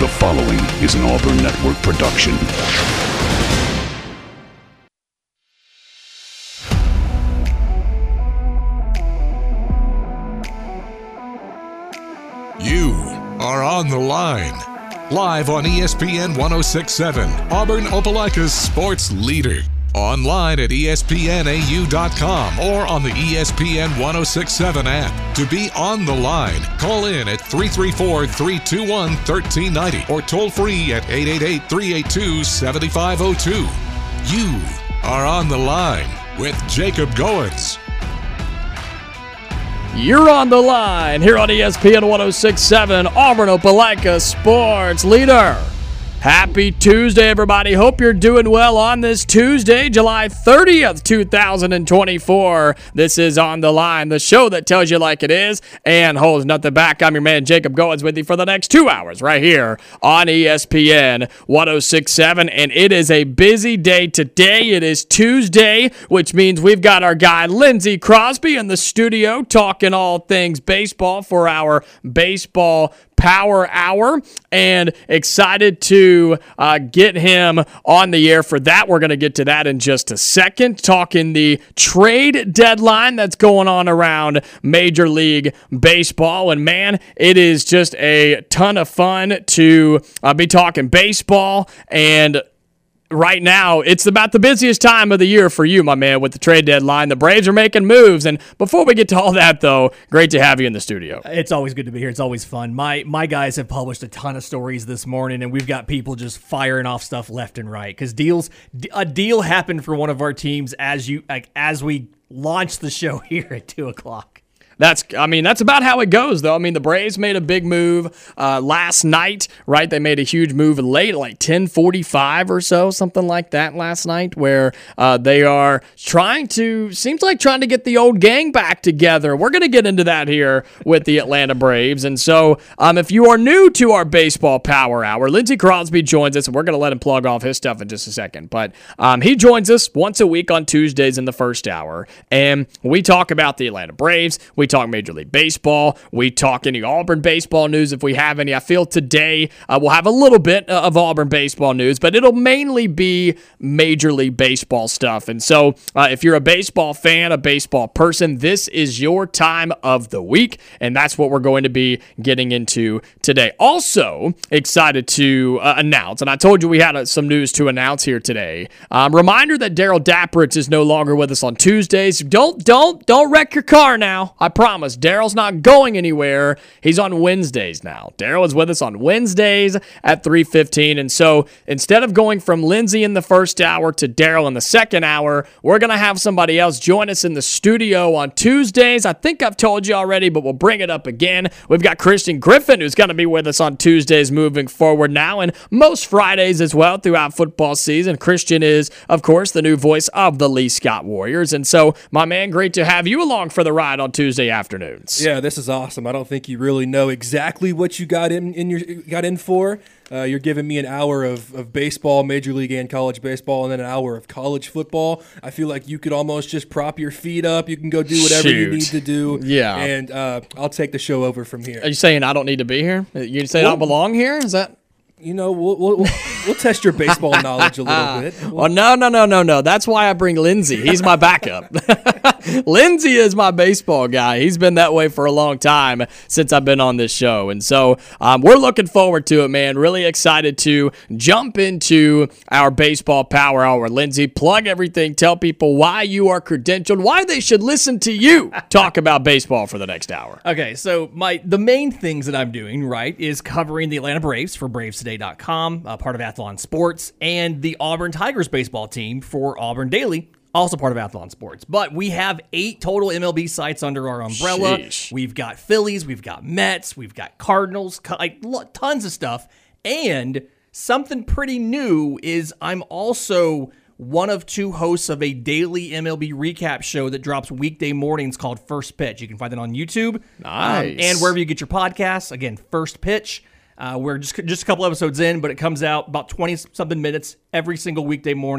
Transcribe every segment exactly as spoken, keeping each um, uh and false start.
The following is an Auburn Network production. You are on the line. Live on E S P N one oh six point seven, Auburn Opelika's sports leader. Online at E S P N A U dot com or on the E S P N one oh six point seven app. To be on the line, call in at three three four, three two one, one three nine zero or toll free at eight eight eight, three eight two, seven five zero two. You are on the line with Jacob Goins. You're on the line here on E S P N one oh six point seven, Auburn Opelika sports leader. Happy Tuesday, everybody. Hope you're doing well on this Tuesday, July thirtieth, two thousand twenty-four. This is On the Line, the show that tells you like it is and holds nothing back. I'm your man, Jacob Goins, with you for the next two hours right here on E S P N one oh six point seven. And it is a busy day today. It is Tuesday, which means we've got our guy, Lindsey Crosby, in the studio talking all things baseball for our baseball Power Hour, and excited to uh, get him on the air for that. We're going to get to that in just a second, talking the trade deadline that's going on around Major League Baseball. And man, it is just a ton of fun to uh, be talking baseball. And right now, it's about the busiest time of the year for you, my man, with the trade deadline. The Braves are making moves. And before we get to all that, though, great to have you in the studio. It's always good to be here. It's always fun. My my guys have published a ton of stories this morning, and we've got people just firing off stuff left and right. Because deals, a deal happened for one of our teams as you like as we launched the show here at two o'clock. That's, I mean, that's about how it goes, though. I mean, the Braves made a big move uh, last night, right? They made a huge move late, like ten forty-five or so, something like that last night, where uh, they are trying to, seems like trying to get the old gang back together. We're going to get into that here with the Atlanta Braves. And so um, if you are new to our Baseball Power Hour, Lindsey Crosby joins us, and we're going to let him plug off his stuff in just a second. But um, he joins us once a week on Tuesdays in the first hour, and we talk about the Atlanta Braves. We talk Major League Baseball. We talk any Auburn baseball news if we have any. I feel today uh, we'll have a little bit of Auburn baseball news, but it'll mainly be Major League Baseball stuff. And so uh, if you're a baseball fan, a baseball person, this is your time of the week, and that's what we're going to be getting into today. Also excited to uh, announce, and I told you we had uh, some news to announce here today. Um, reminder that Daryl Dapritz is no longer with us on Tuesdays. Don't, don't, don't wreck your car now. I promise. Daryl's not going anywhere. He's on Wednesdays now. Daryl is with us on Wednesdays at three fifteen. And so instead of going from Lindsey in the first hour to Daryl in the second hour, we're going to have somebody else join us in the studio on Tuesdays. I think I've told you already, but we'll bring it up again. We've got Christian Griffin, who's going to be with us on Tuesdays moving forward now, and most Fridays as well throughout football season. Christian is, of course, the new voice of the Lee Scott Warriors. And so, my man, great to have you along for the ride on Tuesday afternoons. Yeah, this is awesome. I don't think you really know exactly what you got in, in your got in for. Uh, you're giving me an hour of, of baseball, Major League and college baseball, and then an hour of college football. I feel like you could almost just prop your feet up. You can go do whatever Shoot. you need to do. Yeah. And uh, I'll take the show over from here. Are you saying I don't need to be here? You say well, I don't belong here? Is that... You know, we'll, we'll, we'll, we'll test your baseball knowledge a little bit. Well, no, no, no, no, no. That's why I bring Lindsey. He's my backup. Lindsey is my baseball guy. He's been that way for a long time since I've been on this show. And so um, we're looking forward to it, man. Really excited to jump into our Baseball Power Hour. Lindsey, plug everything. Tell people why you are credentialed, why they should listen to you talk about baseball for the next hour. Okay, so my the main things that I'm doing, right, is covering the Atlanta Braves for Braves Today dot com, uh, part of Athlon Sports, and the Auburn Tigers baseball team for Auburn Daily, also part of Athlon Sports. But we have eight total M L B sites under our umbrella. Sheesh. We've got Phillies, we've got Mets, we've got Cardinals, like tons of stuff. And something pretty new is I'm also one of two hosts of a daily M L B recap show that drops weekday mornings called First Pitch. You can find it on YouTube. Nice. Um, and wherever you get your podcasts. Again, First Pitch. Uh, we're just just a couple episodes in, but it comes out about twenty-something minutes every single weekday morning.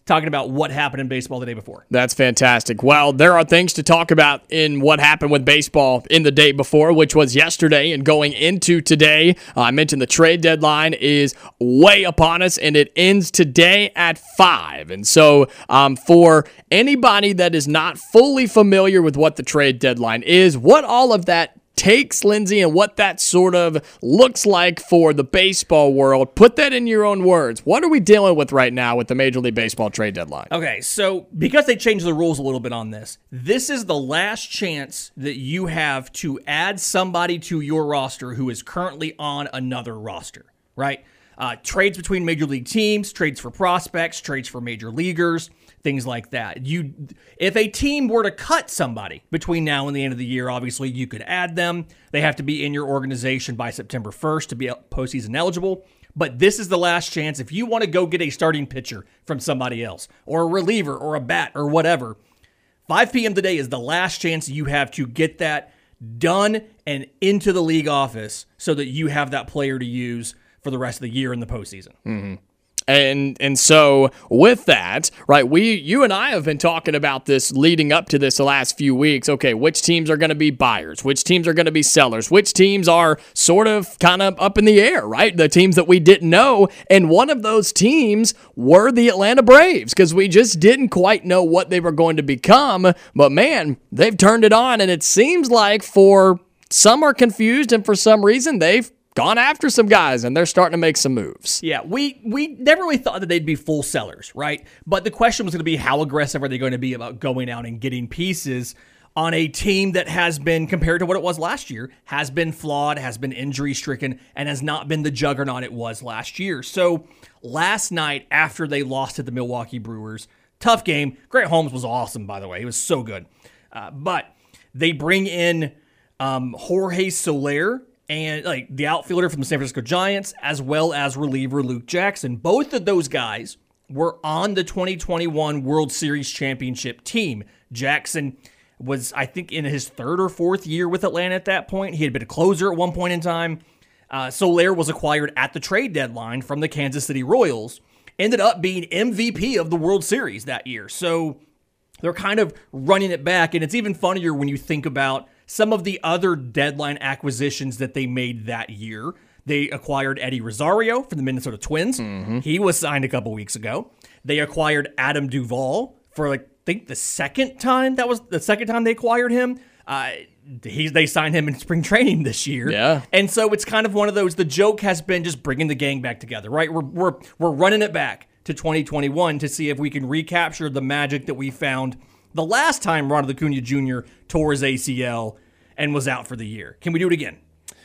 talking about what happened in baseball the day before. That's fantastic. Well, there are things to talk about in what happened with baseball in the day before, which was yesterday, and going into today. Uh, I mentioned the trade deadline is way upon us, and it ends today at five. And so um, for anybody that is not fully familiar with what the trade deadline is, what all of that takes, Lindsay, and what that sort of looks like for the baseball world. Put that in your own words. What are we dealing with right now with the Major League Baseball trade deadline? Okay, so because they changed the rules a little bit on this, this is the last chance that you have to add somebody to your roster who is currently on another roster, right? Uh, trades between major league teams, trades for prospects, trades for major leaguers, things like that. You, if a team were to cut somebody between now and the end of the year, obviously you could add them. They have to be in your organization by September first to be postseason eligible. But this is the last chance. If you want to go get a starting pitcher from somebody else, or a reliever, or a bat, or whatever, five p.m. today is the last chance you have to get that done and into the league office so that you have that player to use for the rest of the year in the postseason. Mm-hmm. And and so with that, right, we you and I have been talking about this leading up to this the last few weeks. Okay, which teams are going to be buyers? Which teams are going to be sellers? Which teams are sort of kind of up in the air, right? The teams that we didn't know. And one of those teams were the Atlanta Braves, because we just didn't quite know what they were going to become. But man, they've turned it on, and it seems like for some are confused, and for some reason they've gone after some guys, and they're starting to make some moves. Yeah, we we never really thought that they'd be full sellers, right? But the question was going to be, how aggressive are they going to be about going out and getting pieces on a team that has been, compared to what it was last year, has been flawed, has been injury-stricken, and has not been the juggernaut it was last year. So last night, after they lost to the Milwaukee Brewers, tough game. Grant Holmes was awesome, by the way. He was so good. Uh, but they bring in um, Jorge Soler, and like the outfielder from the San Francisco Giants, as well as reliever Luke Jackson. Both of those guys were on the twenty twenty-one World Series championship team. Jackson was, I think, in his third or fourth year with Atlanta at that point. He had been a closer at one point in time. Uh, Soler was acquired at the trade deadline from the Kansas City Royals. Ended up being M V P of the World Series that year. So they're kind of running it back. And it's even funnier when you think about some of the other deadline acquisitions that they made that year. They acquired Eddie Rosario from the Minnesota Twins. Mm-hmm. He was signed a couple weeks ago. They acquired Adam Duvall for, like, I think the second time. That was the second time they acquired him. Uh, he, they signed him in spring training this year. Yeah. And so it's kind of one of those, the joke has been just bringing the gang back together, right? We're, we're, we're running it back to twenty twenty-one to see if we can recapture the magic that we found the last time Ronald Acuna Junior tore his A C L and was out for the year. Can we do it again?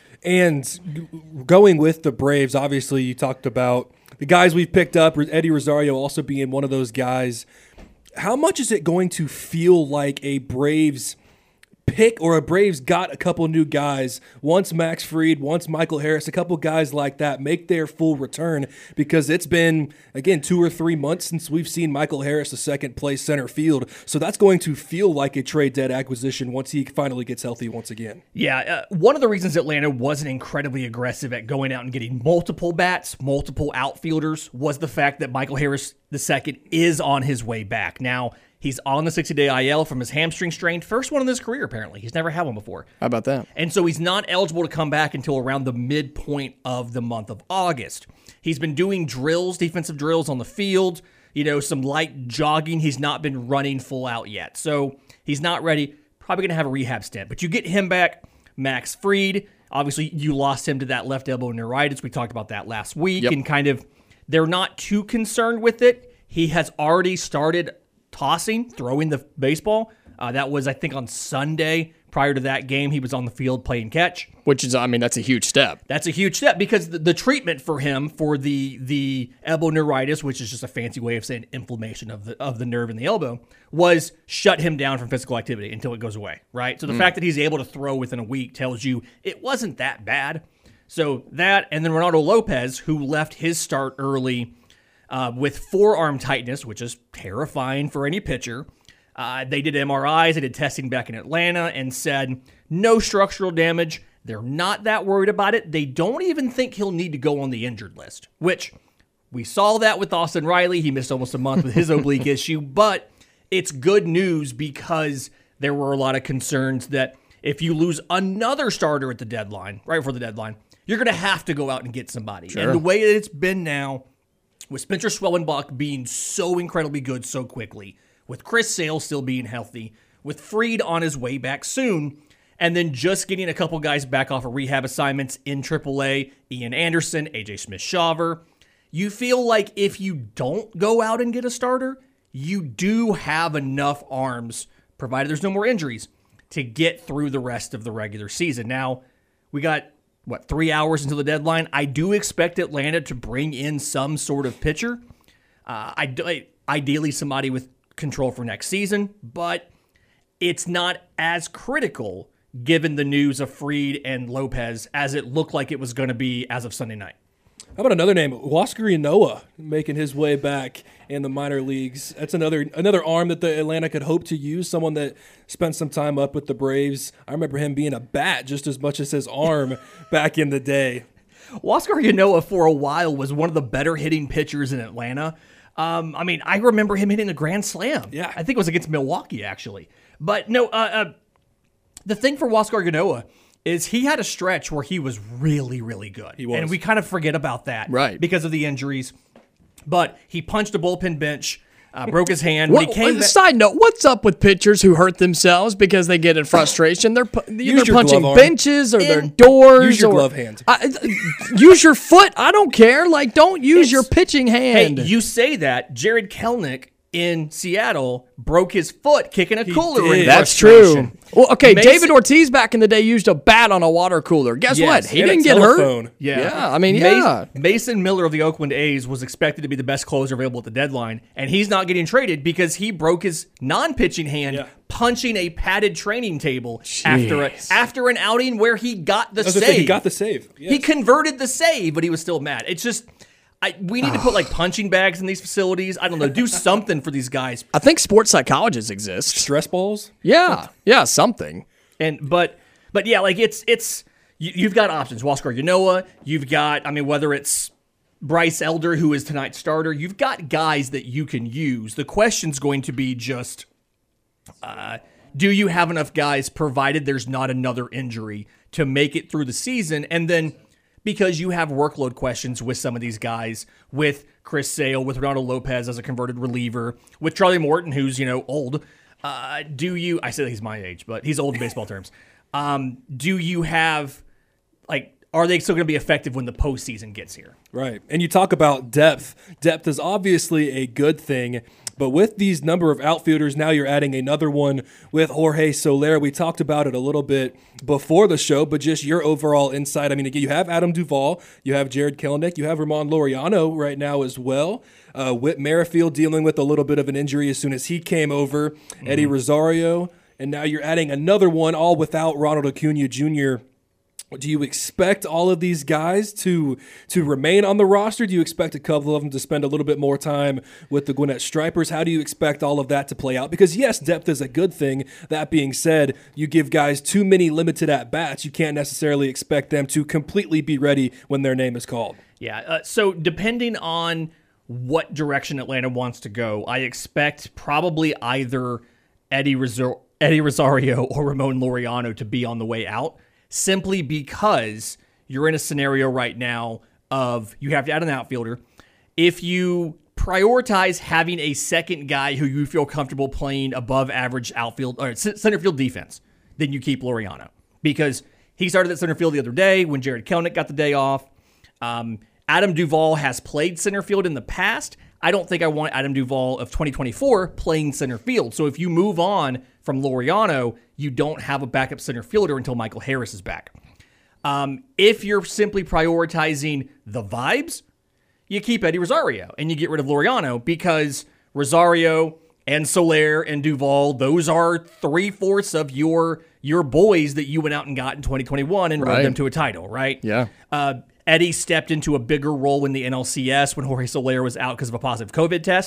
And going with the Braves, obviously you talked about the guys we've picked up, Eddie Rosario also being one of those guys. How much is it going to feel like a Braves pick, or a Braves got a couple new guys, once Max Fried, once Michael Harris, a couple guys like that make their full return? Because it's been, again, two or three months since we've seen Michael Harris, the second place center field. So that's going to feel like a trade dead acquisition once he finally gets healthy once again. Yeah, uh, one of the reasons Atlanta wasn't incredibly aggressive at going out and getting multiple bats, multiple outfielders, was the fact that Michael Harris the second is on his way back. Now, he's on the sixty-day I L from his hamstring strain. First one in his career, apparently. He's never had one before. How about that? And so he's not eligible to come back until around the midpoint of the month of August. He's been doing drills, defensive drills on the field, you know, some light jogging. He's not been running full out yet. So he's not ready. Probably going to have a rehab stint. But you get him back. Max Fried, obviously you lost him to that left elbow neuritis. We talked about that last week. Yep. And kind of, they're not too concerned with it. He has already started tossing, throwing the baseball. Uh, that was, I think, on Sunday. Prior to that game, he was on the field playing catch. Which is, I mean, that's a huge step. That's a huge step because the, the treatment for him for the the elbow neuritis, which is just a fancy way of saying inflammation of the of the nerve in the elbow, was shut him down from physical activity until it goes away, right? So the mm. fact that he's able to throw within a week tells you it wasn't that bad. So that, and then Ronaldo Lopez, who left his start early uh, with forearm tightness, which is terrifying for any pitcher. Uh, they did M R Is, they did testing back in Atlanta and said no structural damage. They're not that worried about it. They don't even think he'll need to go on the injured list, which We saw that with Austin Riley. He missed almost a month with his oblique issue, but it's good news because there were a lot of concerns that if you lose another starter at the deadline, right before the deadline, you're going to have to go out and get somebody. Sure. And the way that it's been now, with Spencer Schwellenbach being so incredibly good so quickly, with Chris Sale still being healthy, with Fried on his way back soon, and then just getting a couple guys back off of rehab assignments in triple A, Ian Anderson, A J Smith-Shawver, you feel like if you don't go out and get a starter, you do have enough arms, provided there's no more injuries, to get through the rest of the regular season. Now, we got, what, three hours until the deadline? I do expect Atlanta to bring in some sort of pitcher. Uh, I, ideally, somebody with control for next season, but it's not as critical given the news of Fried and Lopez as it looked like it was going to be as of Sunday night. How about another name, Huascar Ynoa, making his way back in the minor leagues? That's another another arm that the Atlanta could hope to use, someone that spent some time up with the Braves. I remember him being a bat just as much as his arm back in the day. Huascar Ynoa for a while was one of the better hitting pitchers in Atlanta. Um, I mean, I remember him hitting a grand slam. Yeah. I think it was against Milwaukee, actually. But no, uh, uh, the thing for Huascar Ynoa is he had a stretch where he was really, really good. He was. And we kind of forget about that right. because of the injuries. But he punched a bullpen bench, uh, broke his hand. When What, he came back, side note, what's up with pitchers who hurt themselves because they get in frustration? They're, pu- Use they're your punching glove arm. benches or their In- doors. Use your or, glove hand. I, use your foot. I don't care. Like, don't use It's- your pitching hey, hand. you say that. Jared Kelenic in Seattle broke his foot kicking a cooler. did. in That's frustration. true. Well, okay, Mason- David Ortiz back in the day used a bat on a water cooler. Guess Yes, what? He and a didn't get telephone. hurt. Yeah. Yeah, I mean, Mas- yeah. Mason Miller of the Oakland A's was expected to be the best closer available at the deadline, and he's not getting traded because he broke his non-pitching hand Yeah. punching a padded training table after a, Jeez. after an outing where he got the I was gonna save. say, he got the save. Yes. He converted the save, but he was still mad. It's just, I, we need to put like punching bags in these facilities. I don't know, do something for these guys. I think sports psychologists exist. Stress balls? Yeah, yeah, something. And but but yeah, like it's it's you, you've got options. Huascar Ynoa, you've got, I mean, whether it's Bryce Elder, who is tonight's starter, you've got guys that you can use. The question's going to be just, uh, do you have enough guys, provided there's not another injury, to make it through the season? And then because you have workload questions with some of these guys, with Chris Sale, with Ronaldo Lopez as a converted reliever, with Charlie Morton, who's, you know, old. Uh, do you, I say that he's my age, but he's old in baseball terms. Um, do you have, like, are they still going to be effective when the postseason gets here? Right. And you talk about depth. Depth is obviously a good thing, but with these number of outfielders, now you're adding another one with Jorge Soler. We talked about it a little bit before the show, but just your overall insight. I mean, again, you have Adam Duvall, you have Jared Kelenic, you have Ramon Laureano right now as well. Uh, Whit Merrifield dealing with a little bit of an injury as soon as he came over. Mm-hmm. Eddie Rosario. And now you're adding another one, all without Ronald Acuna Junior Do you expect all of these guys to to remain on the roster? Do you expect a couple of them to spend a little bit more time with the Gwinnett Stripers? How do you expect all of that to play out? Because, yes, depth is a good thing. That being said, you give guys too many limited at-bats. You can't necessarily expect them to completely be ready when their name is called. Yeah, uh, so depending on what direction Atlanta wants to go, I expect probably either Eddie, Rosar- Eddie Rosario or Ramon Laureano to be on the way out, simply because you're in a scenario right now of you have to add an outfielder. If you prioritize having a second guy who you feel comfortable playing above average outfield or center field defense, then you keep Laureano, because he started at center field the other day when Jared Kelenic got the day off. Um, Adam Duvall has played center field in the past. I don't think I want Adam Duvall of twenty twenty-four playing center field. So if you move on from Laureano, you don't have a backup center fielder until Michael Harris is back. Um, if you're simply prioritizing the vibes, you keep Eddie Rosario and you get rid of Laureano, because Rosario and Soler and Duvall, those are three-fourths of your your boys that you went out and got in twenty twenty-one and Right. rode them to a title, right? Yeah. Uh, Eddie stepped into a bigger role in the N L C S when Jorge Soler was out because of a positive COVID test.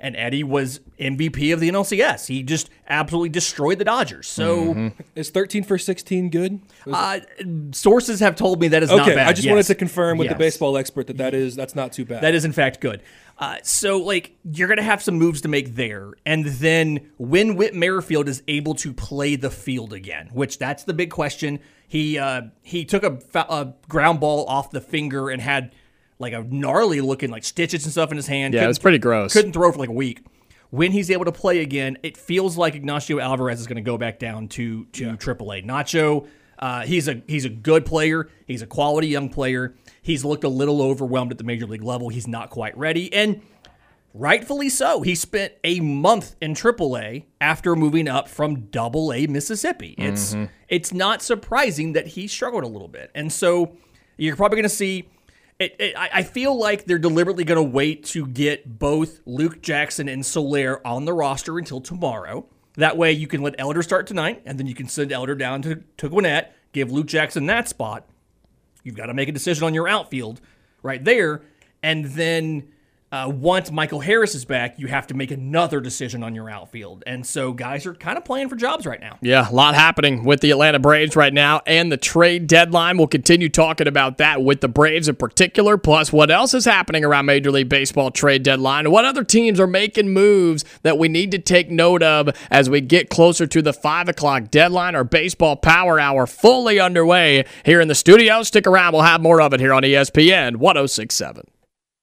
and Eddie was M V P of the N L C S. He just absolutely destroyed the Dodgers. So mm-hmm. Is thirteen for sixteen good? Uh, sources have told me that is okay, not bad. I just yes. wanted to confirm with yes. the baseball expert that that is that's not too bad. That is in fact good. Uh, so like you're gonna have some moves to make there, and then when Whit Merrifield is able to play the field again, which that's the big question. He uh, he took a, a ground ball off the finger and had like a gnarly looking like stitches and stuff in his hand. Yeah, it was pretty gross. Couldn't throw for like a week. When he's able to play again, it feels like Ignacio Alvarez is going to go back down to to yeah. triple A. Nacho, uh, he's a he's a good player. He's a quality young player. He's looked a little overwhelmed at the major league level. He's not quite ready, and rightfully so. He spent a month in triple A after moving up from double A Mississippi. It's mm-hmm. it's not surprising that he struggled a little bit, and so you're probably going to see. It, it, I feel like they're deliberately going to wait to get both Luke Jackson and Soler on the roster until tomorrow. That way you can let Elder start tonight, and then you can send Elder down to, to Gwinnett, give Luke Jackson that spot. You've got to make a decision on your outfield right there. And then uh, once Michael Harris is back, you have to make another decision on your outfield. And so guys are kind of playing for jobs right now. Yeah, a lot happening with the Atlanta Braves right now and the trade deadline. We'll continue talking about that with the Braves in particular, plus what else is happening around Major League Baseball trade deadline, what other teams are making moves that we need to take note of as we get closer to the five o'clock deadline. Our Baseball Power Hour fully underway here in the studio. Stick around. We'll have more of it here on E S P N one oh six point seven.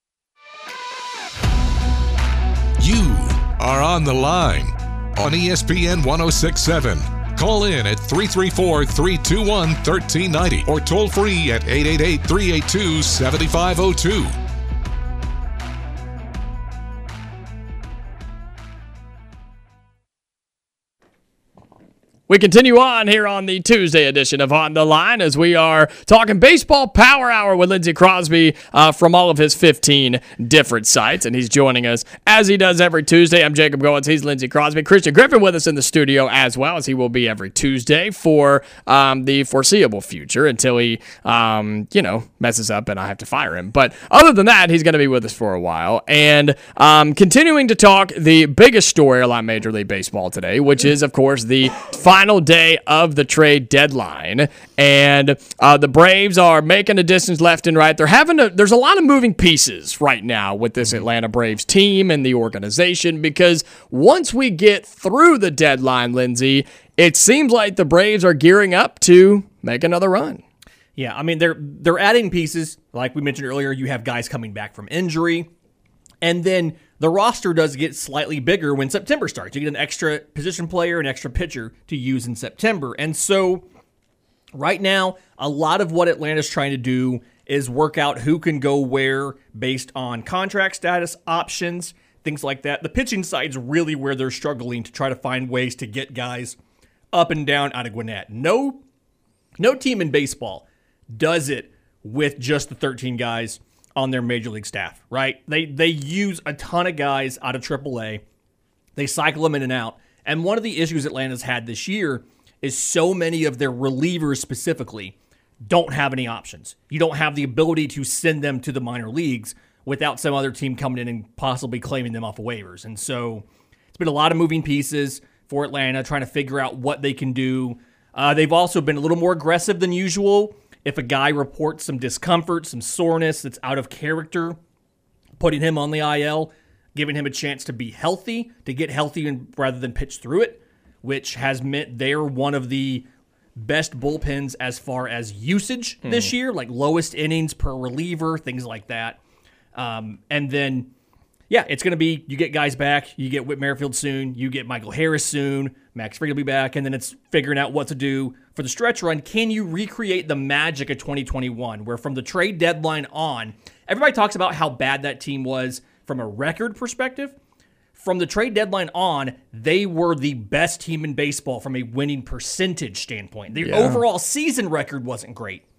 You are on the line on E S P N one oh six point seven. Call in at three three four, three two one, one three nine zero or toll free at eight eight eight, three eight two, seven five zero two. We continue on here on the Tuesday edition of On the Line as we are talking Baseball Power Hour with Lindsey Crosby uh, from all of his fifteen different sites, and he's joining us as he does every Tuesday. I'm Jacob Goins. He's Lindsey Crosby. Christian Griffin with us in the studio as well, as he will be every Tuesday for um, the foreseeable future until he, um, you know, messes up and I have to fire him. But other than that, he's going to be with us for a while. And um, continuing to talk the biggest story around Major League Baseball today, which is, of course, the final Final day of the trade deadline, and uh, the Braves are making a distance left and right. They're having a, there's a lot of moving pieces right now with this Atlanta Braves team and the organization, because once we get through the deadline, Lindsey, it seems like the Braves are gearing up to make another run. Yeah, I mean they're they're adding pieces. Like we mentioned earlier, you have guys coming back from injury, and then the roster does get slightly bigger when September starts. You get an extra position player, an extra pitcher to use in September. And so right now, a lot of what Atlanta's trying to do is work out who can go where based on contract status, options, things like that. The pitching side's really where they're struggling to try to find ways to get guys up and down out of Gwinnett. No, no team in baseball does it with just the thirteen guys on their major league staff, right? They they use a ton of guys out of triple A. They cycle them in and out. And one of the issues Atlanta's had this year is so many of their relievers specifically don't have any options. You don't have the ability to send them to the minor leagues without some other team coming in and possibly claiming them off of waivers. And so it's been a lot of moving pieces for Atlanta, trying to figure out what they can do. Uh, they've also been a little more aggressive than usual. If a guy reports some discomfort, some soreness that's out of character, putting him on the I L, giving him a chance to be healthy, to get healthy and, rather than pitch through it, which has meant they're one of the best bullpens as far as usage hmm. this year, like lowest innings per reliever, things like that. Um, and then, yeah, it's going to be, you get guys back, you get Whit Merrifield soon, you get Michael Harris soon, Max Fried will be back, and then it's figuring out what to do for the stretch run. Can you recreate the magic of twenty twenty-one, where from the trade deadline on, everybody talks about how bad that team was from a record perspective. From the trade deadline on, they were the best team in baseball from a winning percentage standpoint. The yeah. overall season record wasn't great,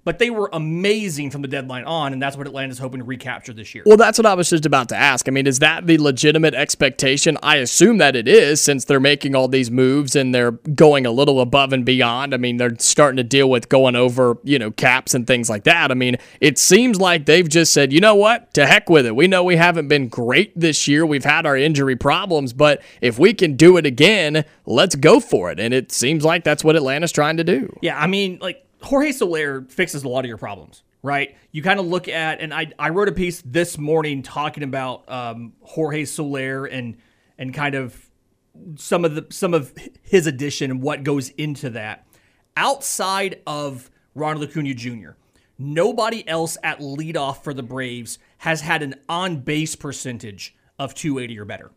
But they were amazing from the deadline on, and that's what Atlanta's hoping to recapture this year. Well, that's what I was just about to ask. I mean, is that the legitimate expectation? I assume that it is, since they're making all these moves and they're going a little above and beyond. I mean, they're starting to deal with going over, you know, caps and things like that. I mean, it seems like they've just said, you know what, to heck with it. We know we haven't been great this year. We've had our injury problems, but if we can do it again, let's go for it. And it seems like that's what Atlanta's trying to do. Yeah, I mean, like, Jorge Soler fixes a lot of your problems, right? You kind of look at, and I I wrote a piece this morning talking about um, Jorge Soler and and kind of some of the some of his addition and what goes into that. Outside of Ronald Acuna Junior, nobody else at leadoff for the Braves has had an on-base percentage of two eighty or better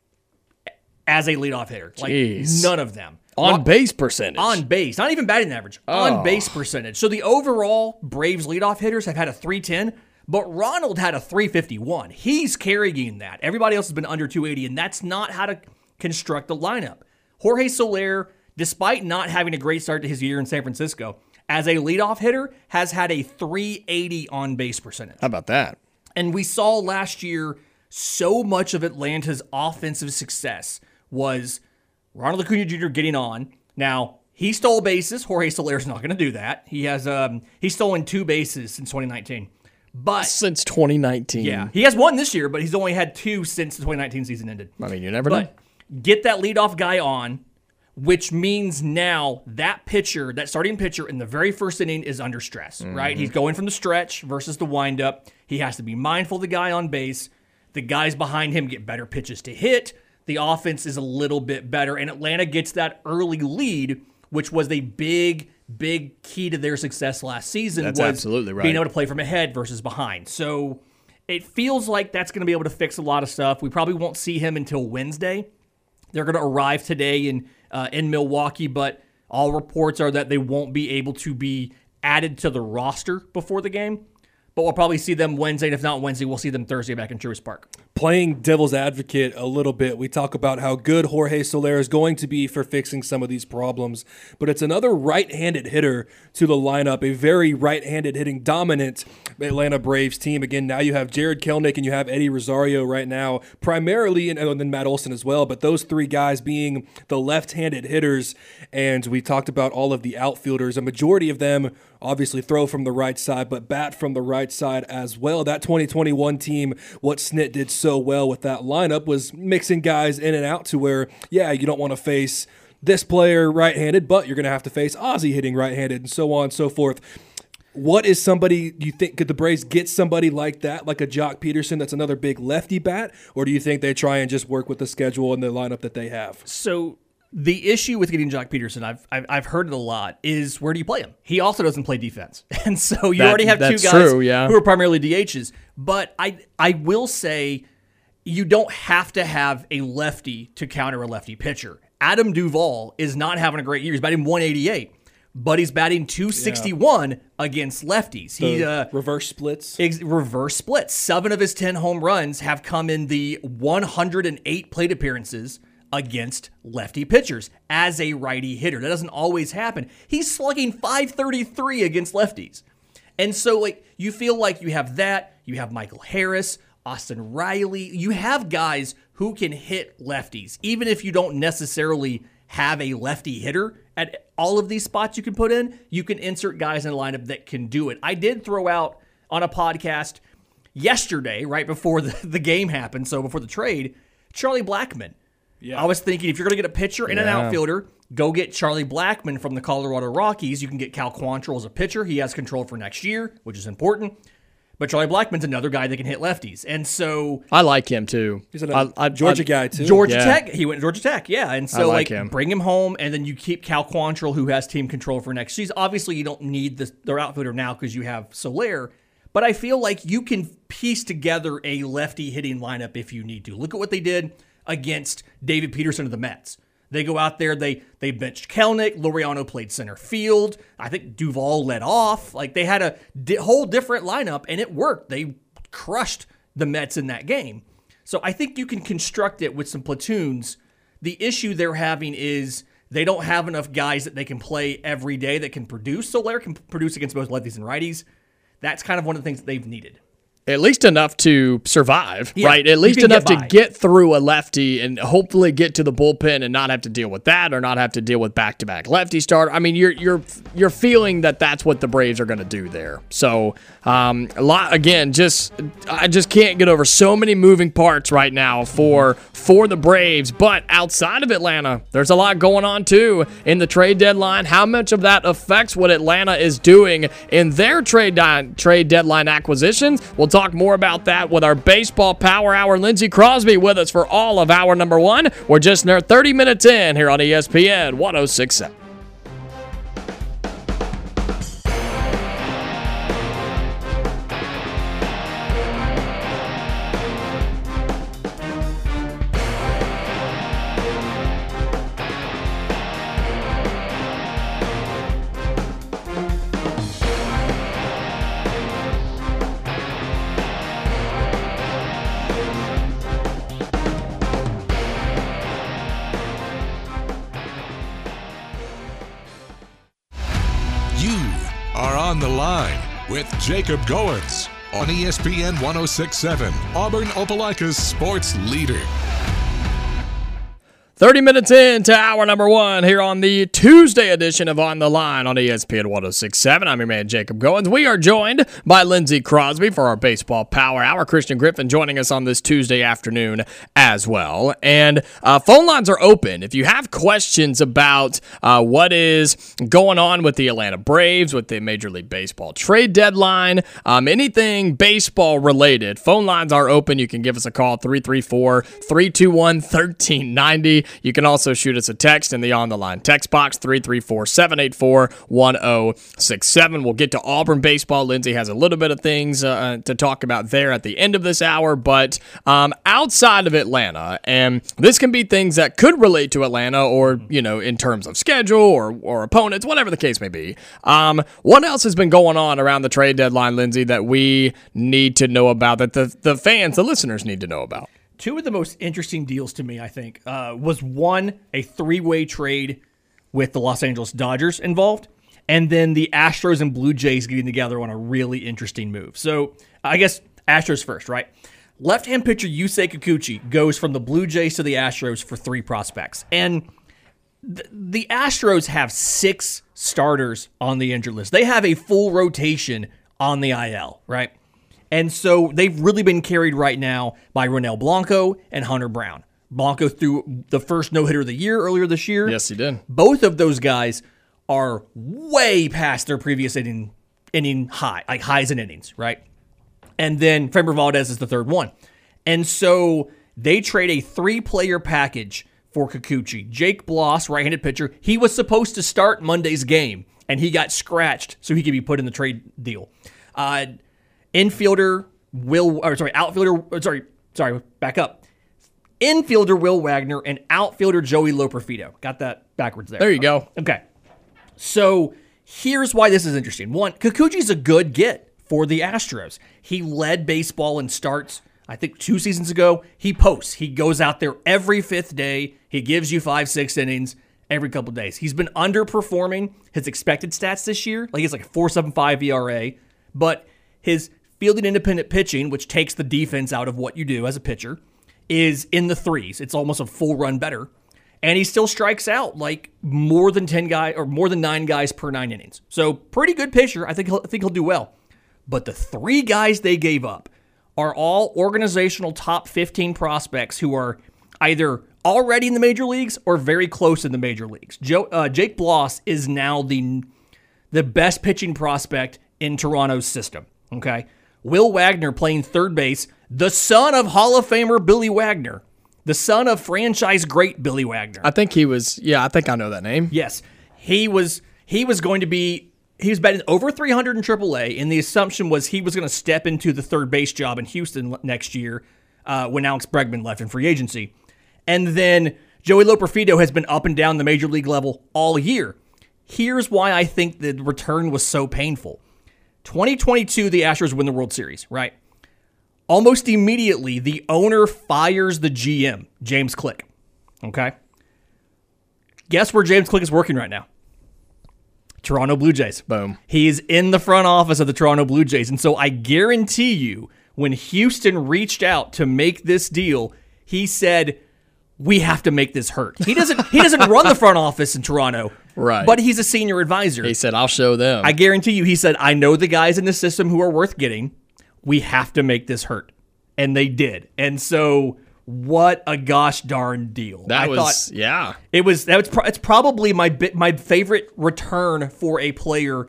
as a leadoff hitter. Like, Jeez. none of them. On base percentage. On base, not even batting average, Oh. on base percentage. So the overall Braves leadoff hitters have had a three ten, but Ronald had a three fifty-one. He's carrying that. Everybody else has been under two eighty, and that's not how to construct the lineup. Jorge Soler, despite not having a great start to his year in San Francisco, as a leadoff hitter, has had a three eighty on base percentage. How about that? And we saw last year so much of Atlanta's offensive success was Ronald Acuna Junior getting on. Now, he stole bases. Jorge Soler's not going to do that. He has um he's stolen two bases since twenty nineteen. But Since twenty nineteen. yeah, he has one this year, but he's only had two since the twenty nineteen season ended. I mean, you never know. But get that leadoff guy on, which means now that pitcher, that starting pitcher in the very first inning is under stress, right? He's going from the stretch versus the windup. He has to be mindful of the guy on base. The guys behind him get better pitches to hit. The offense is a little bit better, and Atlanta gets that early lead, which was a big, big key to their success last season. That's was absolutely right. Being able to play from ahead versus behind. So it feels like that's going to be able to fix a lot of stuff. We probably won't see him until Wednesday. They're going to arrive today in uh, in Milwaukee, but all reports are that they won't be able to be added to the roster before the game. But we'll probably see them Wednesday, and if not Wednesday, we'll see them Thursday back in Truist Park. Playing devil's advocate a little bit, we talk about how good Jorge Soler is going to be for fixing some of these problems, but it's another right-handed hitter to the lineup, a very right-handed hitting dominant Atlanta Braves team. Again, now you have Jared Kelenic and you have Eddie Rosario right now, primarily, and then Matt Olson as well, but those three guys being the left-handed hitters, and we talked about all of the outfielders. A majority of them obviously throw from the right side, but bat from the right side as well. That twenty twenty-one team, what Snit did so well with that lineup was mixing guys in and out to where, yeah, you don't want to face this player right-handed, but you're going to have to face Ozzie hitting right-handed and so on and so forth. What is somebody, do you think, could the Braves get somebody like that, like a Jock Peterson that's another big lefty bat, or do you think they try and just work with the schedule and the lineup that they have? So the issue with getting Jock Peterson, I've, I've I've heard it a lot, is where do you play him? He also doesn't play defense. And so you That- already have two that's guys true, yeah. who are primarily D Hs. But I I will say you don't have to have a lefty to counter a lefty pitcher. Adam Duvall is not having a great year. He's batting one eighty-eight, but he's batting two sixty-one against lefties. He The uh, reverse splits? Ex- reverse splits. Seven of his ten home runs have come in the one hundred eight plate appearances against lefty pitchers as a righty hitter. That doesn't always happen. He's slugging five thirty-three against lefties. And so, like, you feel like you have that. You have Michael Harris, Austin Riley. You have guys who can hit lefties, even if you don't necessarily have a lefty hitter at all of these spots you can put in. You can insert guys in a lineup that can do it. I did throw out on a podcast yesterday, right before the, the game happened, so before the trade, Charlie Blackmon. Yeah. I was thinking if you're going to get a pitcher and an Yeah. outfielder, go get Charlie Blackmon from the Colorado Rockies. You can get Cal Quantrill as a pitcher. He has control for next year, which is important. But Charlie Blackmon's another guy that can hit lefties. And so I like him too. He's a I- I- Georgia I- guy, too. Georgia Yeah. Tech, he went to Georgia Tech, yeah. And so, I like like, him. bring him home, and then you keep Cal Quantrill, who has team control for next season. Obviously, you don't need this, their outfielder now because you have Soler. But I feel like you can piece together a lefty hitting lineup if you need to. Look at what they did against David Peterson of the Mets. They go out there, they they benched Kelenic, Laureano played center field. I think Duvall led off. Like, they had a di- whole different lineup, and it worked. They crushed the Mets in that game. So I think you can construct it with some platoons. The issue they're having is They don't have enough guys that they can play every day that can produce. So Lair can produce against both lefties and righties. That's kind of one of the things that they've needed. At least enough to survive, Yeah, right? At least you can enough get to by. get through a lefty and hopefully get to the bullpen and not have to deal with that, or not have to deal with back-to-back lefty start. I mean, you're you're you're feeling that that's what the Braves are going to do there. So, um, a lot again. Just I just can't get over so many moving parts right now for for the Braves. But outside of Atlanta, there's a lot going on too in the trade deadline. How much of that affects what Atlanta is doing in their trade di- trade deadline acquisitions? We'll talk more about that with our Baseball Power Hour. Lindsey Crosby with us for all of hour number one. We're just near thirty minutes in here on E S P N one oh six point seven. You are on the line with Jacob Goins on E S P N one oh six point seven, Auburn Opelika's sports leader. thirty minutes into hour number one here on the Tuesday edition of On the Line on E S P N one oh six point seven. I'm your man, Jacob Goins. We are joined by Lindsey Crosby for our Baseball Power Hour. Christian Griffin joining us on this Tuesday afternoon as well. And uh, phone lines are open. If you have questions about uh, what is going on with the Atlanta Braves, with the Major League Baseball trade deadline, um, anything baseball related, phone lines are open. You can give us a call, three three four, three two one, one three nine zero. You can also shoot us a text in the On the Line text box, three three four, seven eight four, one oh six seven. We'll get to Auburn baseball. Lindsey has a little bit of things uh, to talk about there at the end of this hour, but um, outside of Atlanta, and this can be things that could relate to Atlanta or, you know, in terms of schedule or, or opponents, whatever the case may be. Um, what else has been going on around the trade deadline, Lindsey, that we need to know about, that the, the fans, the listeners need to know about? Two of the most interesting deals to me, I think, uh, was one, a three-way trade with the Los Angeles Dodgers involved, and then the Astros and Blue Jays getting together on a really interesting move. So I guess Astros first, right? Left-hand pitcher Yusei Kikuchi goes from the Blue Jays to the Astros for three prospects. And th- the Astros have six starters on the injured list. They have a full rotation on the I L, right? And so they've really been carried right now by Ronel Blanco and Hunter Brown. Blanco threw the first no-hitter of the year earlier this year. Yes, he did. Both of those guys are way past their previous inning, inning high, like highs and innings, right? And then Framber Valdez is the third one. And so they trade a three-player package for Kikuchi. Jake Bloss, right-handed pitcher, he was supposed to start Monday's game, and he got scratched so he could be put in the trade deal. Uh... Infielder Will, or sorry, outfielder, sorry, sorry, back up. Infielder Will Wagner and outfielder Joey Loperfido. Got that backwards there. There you go. Okay. So here's why this is interesting. One, Kikuchi's a good get for the Astros. He led baseball in starts, I think, two seasons ago. He posts. He goes out there every fifth day. He gives you five, six innings every couple of days. He's been underperforming his expected stats this year. Like he's like a four point seven five E R A, but his fielding independent pitching, which takes the defense out of what you do as a pitcher, is in the threes. It's almost a full run better. And he still strikes out like more than ten guys or more than nine guys per nine innings. So pretty good pitcher. I think he'll, I think he'll do well. But the three guys they gave up are all organizational top fifteen prospects who are either already in the major leagues or very close in the major leagues. Joe, uh, Jake Bloss is now the, the best pitching prospect in Toronto's system. Okay. Will Wagner playing third base, the son of Hall of Famer Billy Wagner, the son of franchise great Billy Wagner. I think he was, yeah, I think I know that name. Yes. He was he was going to be, he was batting over three hundred in triple A, and the assumption was he was going to step into the third base job in Houston next year uh, when Alex Bregman left in free agency. And then Joey Loperfido has been up and down the major league level all year. Here's why I think the return was so painful. twenty twenty-two, the Astros win the World Series, right? Almost immediately, the owner fires the G M, James Click. Okay? Guess where James Click is working right now? Toronto Blue Jays. Boom. He's in the front office of the Toronto Blue Jays. And so I guarantee you, when Houston reached out to make this deal, he said, we have to make this hurt. He doesn't he doesn't run the front office in Toronto. Right. But he's a senior advisor. He said, I'll show them. I guarantee you, he said, I know the guys in the system who are worth getting. We have to make this hurt. And they did. And so what a gosh darn deal. that I was, thought yeah. it was that was pro- it's probably my bit my favorite return for a player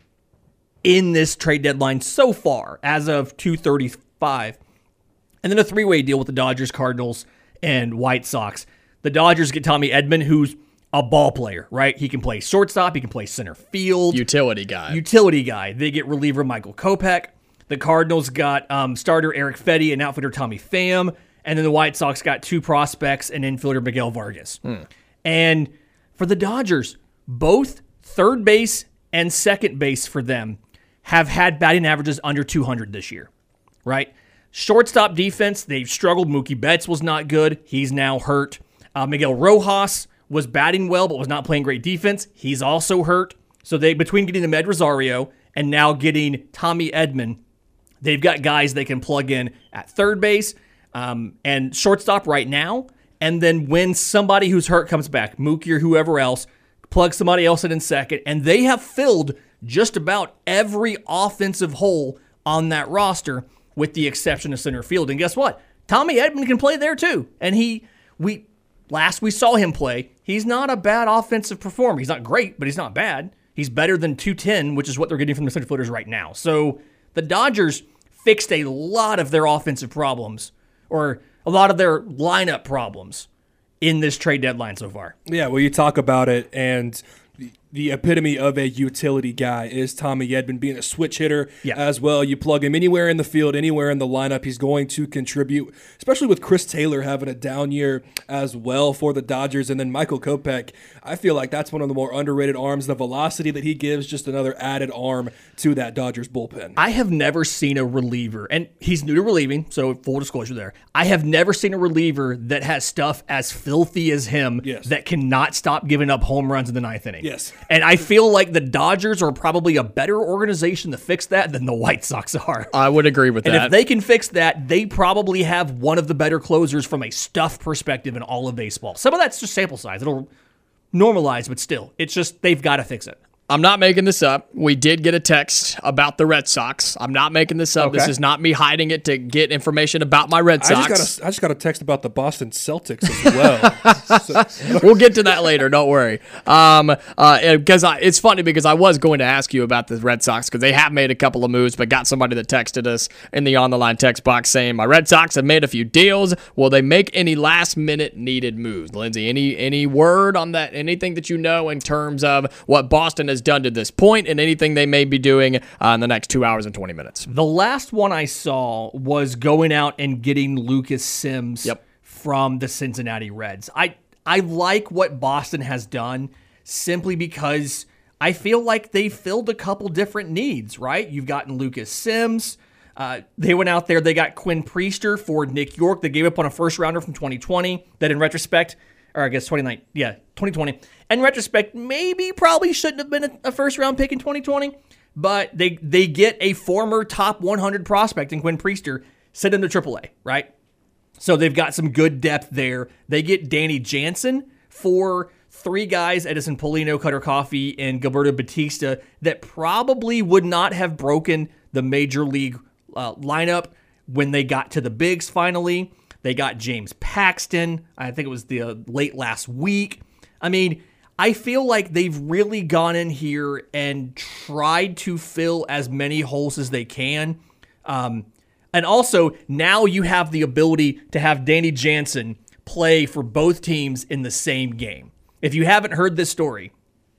in this trade deadline so far as of two thirty-five. And then a three-way deal with the Dodgers, Cardinals, and White Sox. The Dodgers get Tommy Edman, who's a ball player, right? He can play shortstop, he can play center field. Utility guy. Utility guy. They get reliever Michael Kopech. The Cardinals got um, starter Eric Fetty and outfitter Tommy Pham. And then the White Sox got two prospects and infielder Miguel Vargas. Hmm. And for the Dodgers, both third base and second base for them have had batting averages under two hundred this year, right? Shortstop defense, they've struggled. Mookie Betts was not good. He's now hurt. Uh, Miguel Rojas was batting well but was not playing great defense. He's also hurt. So they between getting Amed Rosario and now getting Tommy Edman, they've got guys they can plug in at third base um, and shortstop right now. And then when somebody who's hurt comes back, Mookie or whoever else, plug somebody else in in second. And they have filled just about every offensive hole on that roster with the exception of center field. And guess what? Tommy Edman can play there too. And he, we last we saw him play, he's not a bad offensive performer. He's not great, but he's not bad. He's better than two ten, which is what they're getting from the center fielders right now. So the Dodgers fixed a lot of their offensive problems, or a lot of their lineup problems in this trade deadline so far. Yeah, well, you talk about it, and the, the epitome of a utility guy is Tommy Edman, being a switch hitter Yeah. as well. You plug him anywhere in the field, anywhere in the lineup, he's going to contribute, especially with Chris Taylor having a down year as well for the Dodgers. And then Michael Kopech, I feel like that's one of the more underrated arms. The velocity that he gives, just another added arm to that Dodgers bullpen. I have never seen a reliever, and he's new to relieving, so full disclosure there. I have never seen a reliever that has stuff as filthy as him Yes. that cannot stop giving up home runs in the ninth inning. Yes. And I feel like the Dodgers are probably a better organization to fix that than the White Sox are. I would agree with And that. if they can fix that, they probably have one of the better closers from a stuff perspective in all of baseball. Some of that's just sample size. It'll normalize, but still, it's just they've got to fix it. I'm not making this up. We did get a text about the Red Sox. I'm not making this up. Okay. This is not me hiding it to get information about my Red I Sox. just got a, I just got a text about the Boston Celtics as well. So- We'll get to that later. Don't worry. Um, uh, because I, it's funny because I was going to ask you about the Red Sox because they have made a couple of moves, but got somebody that texted us in the on the line text box saying my Red Sox have made a few deals. Will they make any last minute needed moves? Lindsay, any any word on that? Anything that you know in terms of what Boston has done to this point and anything they may be doing uh, in the next two hours and twenty minutes? The last one I saw was going out and getting Lucas Sims Yep. from the Cincinnati Reds. I I like what Boston has done simply because I feel like they filled a couple different needs, right? You've gotten Lucas Sims. Uh, they went out there, they got Quinn Priester for Nick York. They gave up on a first rounder from twenty twenty that in retrospect, or I guess twenty-nine, yeah, twenty twenty. In retrospect, maybe probably shouldn't have been a, a first round pick in twenty twenty, but they they get a former top one hundred prospect in Quinn Priester, sent him to triple A, right? So they've got some good depth there. They get Danny Jansen for three guys, Edison Polino, Cutter Coffee, and Gilberto Batista, that probably would not have broken the major league uh, lineup when they got to the bigs finally. They got James Paxton. I think it was the uh, late last week. I mean, I feel like they've really gone in here and tried to fill as many holes as they can. Um, and also, now you have the ability to have Danny Jansen play for both teams in the same game. If you haven't heard this story,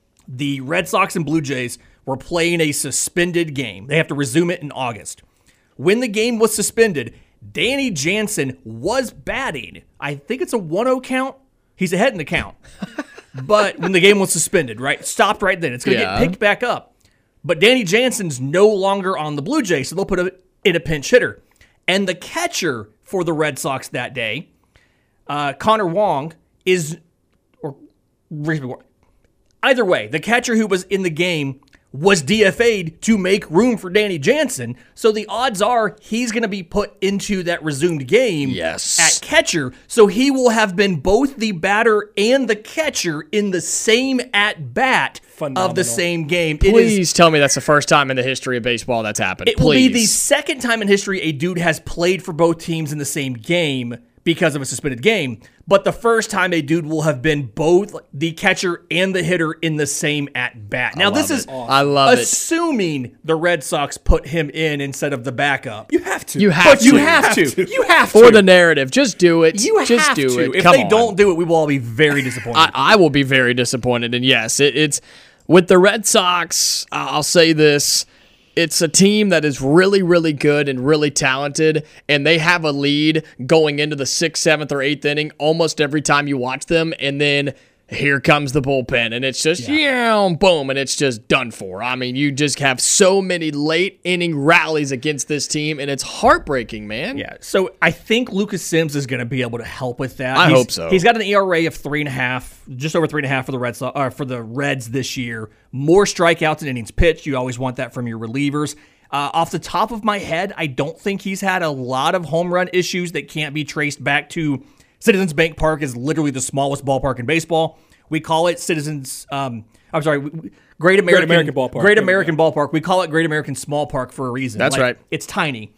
the Red Sox and Blue Jays were playing a suspended game. They have to resume it in August. When the game was suspended, Danny Jansen was batting. I think it's a one oh count. He's ahead in the count. But when the game was suspended, right? Stopped right then. It's going to Yeah. get picked back up. But Danny Jansen's no longer on the Blue Jays, so they'll put it in a pinch hitter. And the catcher for the Red Sox that day, uh, Connor Wong, is or Either way, the catcher who was in the game was D F A'd to make room for Danny Jansen. So the odds are he's going to be put into that resumed game Yes. at catcher. So he will have been both the batter and the catcher in the same at-bat of Phenomenal. the same game. It is Please tell me that's the first time in the history of baseball that's happened. It Please. will be the second time in history a dude has played for both teams in the same game because of a suspended game, but the first time a dude will have been both the catcher and the hitter in the same at-bat. Now, this is I love it. assuming the Red Sox put him in instead of the backup. You have to. You have But to. you have to. You have to. For the narrative. Just do it. You Just have do to. it. If Come they on. don't do it, we will all be very disappointed. I, I will be very disappointed. And yes, it, it's with the Red Sox, I'll say this. It's a team that is really, really good and really talented, and they have a lead going into the sixth, seventh, or eighth inning almost every time you watch them, and then here comes the bullpen, and it's just, yeah, boom, and it's just done for. I mean, you just have so many late inning rallies against this team, and it's heartbreaking, man. Yeah, so I think Lucas Sims is going to be able to help with that. I He's- hope so. He's got an E R A of three and a half, just over three and a half for the Red Sox, or for the Reds this year. More strikeouts than innings pitched. You always want that from your relievers. Uh, off the top of my head, I don't think he's had a lot of home run issues that can't be traced back to Citizens Bank Park is literally the smallest ballpark in baseball. We call it Citizens. Um, I'm sorry, we- Great American, American Ballpark. Great There we American Ballpark. We call it Great American Small Park for a reason. That's Like, right. It's tiny.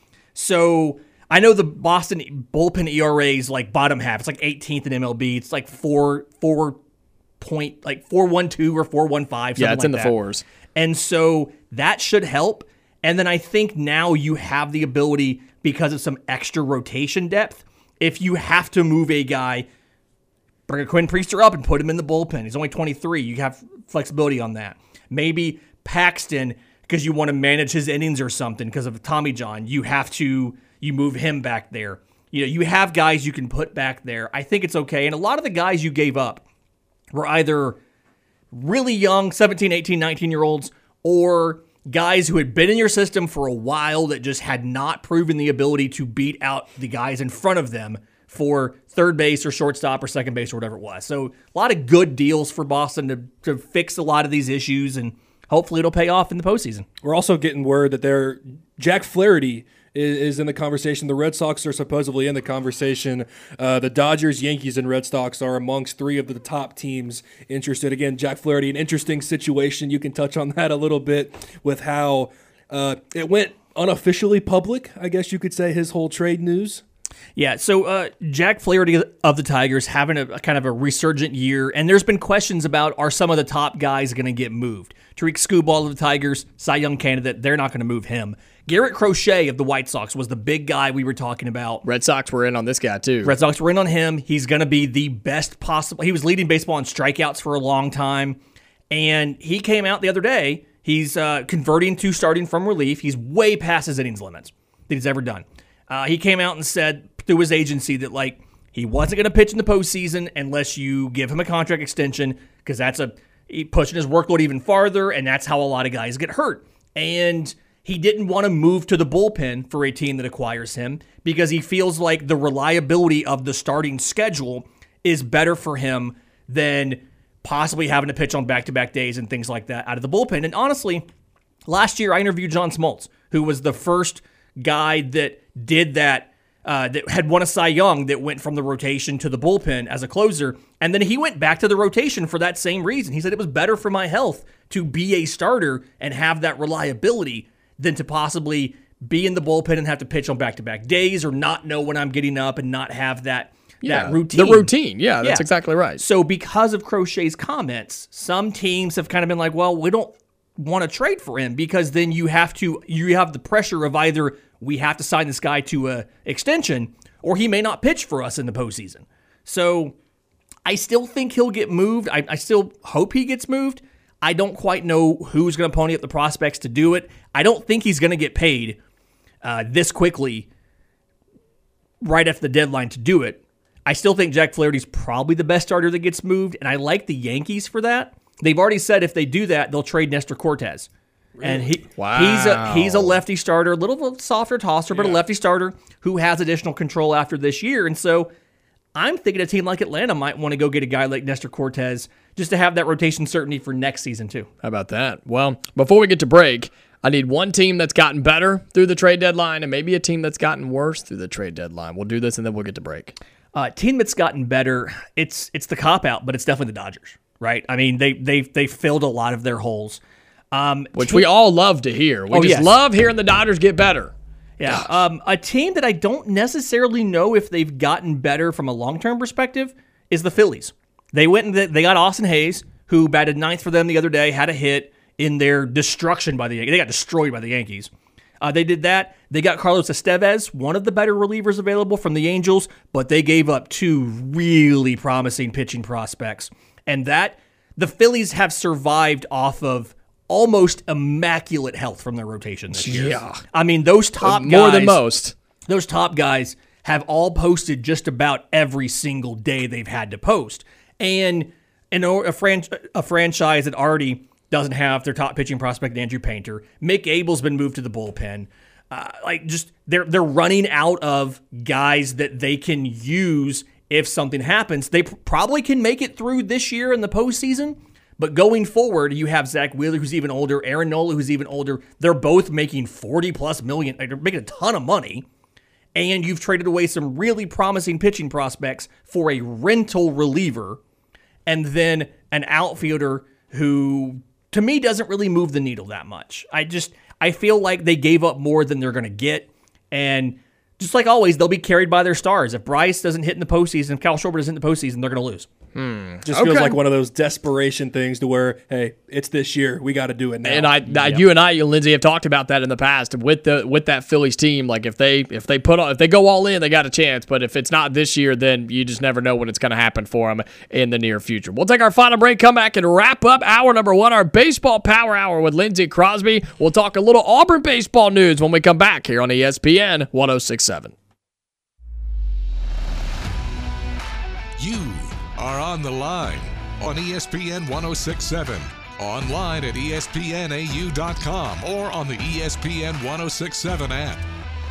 So I know the Boston bullpen E R A is like bottom half. It's like eighteenth in M L B. It's like four four point like four one two or four one five. Yeah, it's like in the that. fours. And so that should help. And then I think now you have the ability, because of some extra rotation depth, if you have to move a guy, bring a Quinn Priester up and put him in the bullpen. He's only twenty-three. You have flexibility on that. Maybe Paxton, because you want to manage his innings or something because of Tommy John, you have to, you move him back there. You know, you have guys you can put back there. I think it's okay. And a lot of the guys you gave up were either really young, seventeen, eighteen, nineteen-year-olds, or guys who had been in your system for a while that just had not proven the ability to beat out the guys in front of them for third base or shortstop or second base or whatever it was. So a lot of good deals for Boston to, to fix a lot of these issues, and hopefully it'll pay off in the postseason. We're also getting word that they're Jack Flaherty is, is in the conversation. The Red Sox are supposedly in the conversation. Uh, the Dodgers, Yankees, and Red Sox are amongst three of the top teams interested. Again, Jack Flaherty, an interesting situation. You can touch on that a little bit with how uh, it went unofficially public, I guess you could say, his whole trade news. Yeah, so uh, Jack Flaherty of the Tigers having a, a kind of a resurgent year, and there's been questions about, are some of the top guys going to get moved? Tariq Skubal of the Tigers, Cy Young candidate, they're not going to move him. Garrett Crochet of the White Sox was the big guy we were talking about. Red Sox were in on this guy, too. Red Sox were in on him. He's going to be the best possible. He was leading baseball in strikeouts for a long time, and he came out the other day. He's uh, converting to starting from relief. He's way past his innings limits that he's ever done. Uh, he came out and said through his agency that, like, he wasn't going to pitch in the postseason unless you give him a contract extension, because that's a he pushing his workload even farther, and that's how a lot of guys get hurt. And he didn't want to move to the bullpen for a team that acquires him because he feels like the reliability of the starting schedule is better for him than possibly having to pitch on back-to-back days and things like that out of the bullpen. And honestly, last year I interviewed John Smoltz, who was the first guy that did that, uh, that had won a Cy Young that went from the rotation to the bullpen as a closer. And then he went back to the rotation for that same reason. He said it was better for my health to be a starter and have that reliability than to possibly be in the bullpen and have to pitch on back-to-back days or not know when I'm getting up and not have that, Yeah, that routine. The routine. Yeah, that's Yeah. exactly right. So because of Crochet's comments, some teams have kind of been like, well, we don't want to trade for him because then you have to you have the pressure of either we have to sign this guy to a extension or he may not pitch for us in the postseason. So I still think he'll get moved. I, I still hope he gets moved. I don't quite know who's going to pony up the prospects to do it. I don't think he's going to get paid uh, this quickly right after the deadline to do it. I still think Jack Flaherty's probably the best starter that gets moved, and I like the Yankees for that. They've already said if they do that, they'll trade Nestor Cortez. And he Wow. he's a he's a lefty starter, a little softer tosser, but a lefty starter who has additional control after this year. And so I'm thinking a team like Atlanta might want to go get a guy like Nestor Cortez just to have that rotation certainty for next season too. How about that? Well, before we get to break, I need one team that's gotten better through the trade deadline and maybe a team that's gotten worse through the trade deadline. We'll do this and then we'll get to break. Uh, team that's gotten better, it's it's the cop-out, but it's definitely the Dodgers, right? I mean, they they they filled a lot of their holes. Um, Which team- we all love to hear. We Oh, just yes. love hearing the Dodgers get better. Yeah, um, a team that I don't necessarily know if they've gotten better from a long-term perspective is the Phillies. They went and they- they got Austin Hayes, who batted ninth for them the other day, had a hit in their destruction by the Yankees. They got destroyed by the Yankees. Uh, they did that. They got Carlos Estevez, one of the better relievers available from the Angels, but they gave up two really promising pitching prospects. And that, the Phillies have survived off of almost immaculate health from their rotation this year. Yeah. I mean, those top guys. More than most. Those top guys have all posted just about every single day they've had to post. And in a, a, fran- a franchise that already doesn't have their top pitching prospect, Andrew Painter. Mick Abel's been moved to the bullpen. Uh, like just they're they're running out of guys that they can use if something happens. They p- probably can make it through this year in the postseason. But going forward, you have Zach Wheeler, who's even older, Aaron Nola, who's even older. They're both making forty plus million. Like they're making a ton of money. And you've traded away some really promising pitching prospects for a rental reliever, and then an outfielder who, to me, doesn't really move the needle that much. I just, I feel like they gave up more than they're going to get. And just like always, they'll be carried by their stars. If Bryce doesn't hit in the postseason, if Kyle Schwarber doesn't hit in the postseason, they're going to lose. Just feels Okay. like one of those desperation things to where, hey, it's this year. We got to do it now. And I, I you and I, you, Lindsay, have talked about that in the past with the with that Phillies team. Like if they if they put on, if they go all in, they got a chance. But if it's not this year, then you just never know when it's going to happen for them in the near future. We'll take our final break, come back, and wrap up hour number one, our baseball power hour with Lindsay Crosby. We'll talk a little Auburn baseball news when we come back here on E S P N one oh six point seven. You are on the line on E S P N one oh six point seven, online at E S P N A U dot com or on the E S P N one oh six point seven app.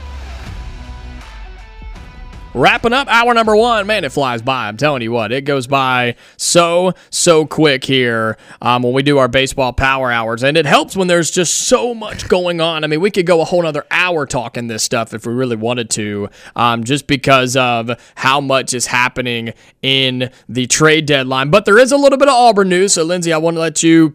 Wrapping up hour number one. Man, it flies by. I'm telling you what, it goes by so, so quick here um, when we do our baseball power hours. And it helps when there's just so much going on. I mean, we could go a whole other hour talking this stuff if we really wanted to, um, just because of how much is happening in the trade deadline. But there is a little bit of Auburn news. So, Lindsay, I want to let you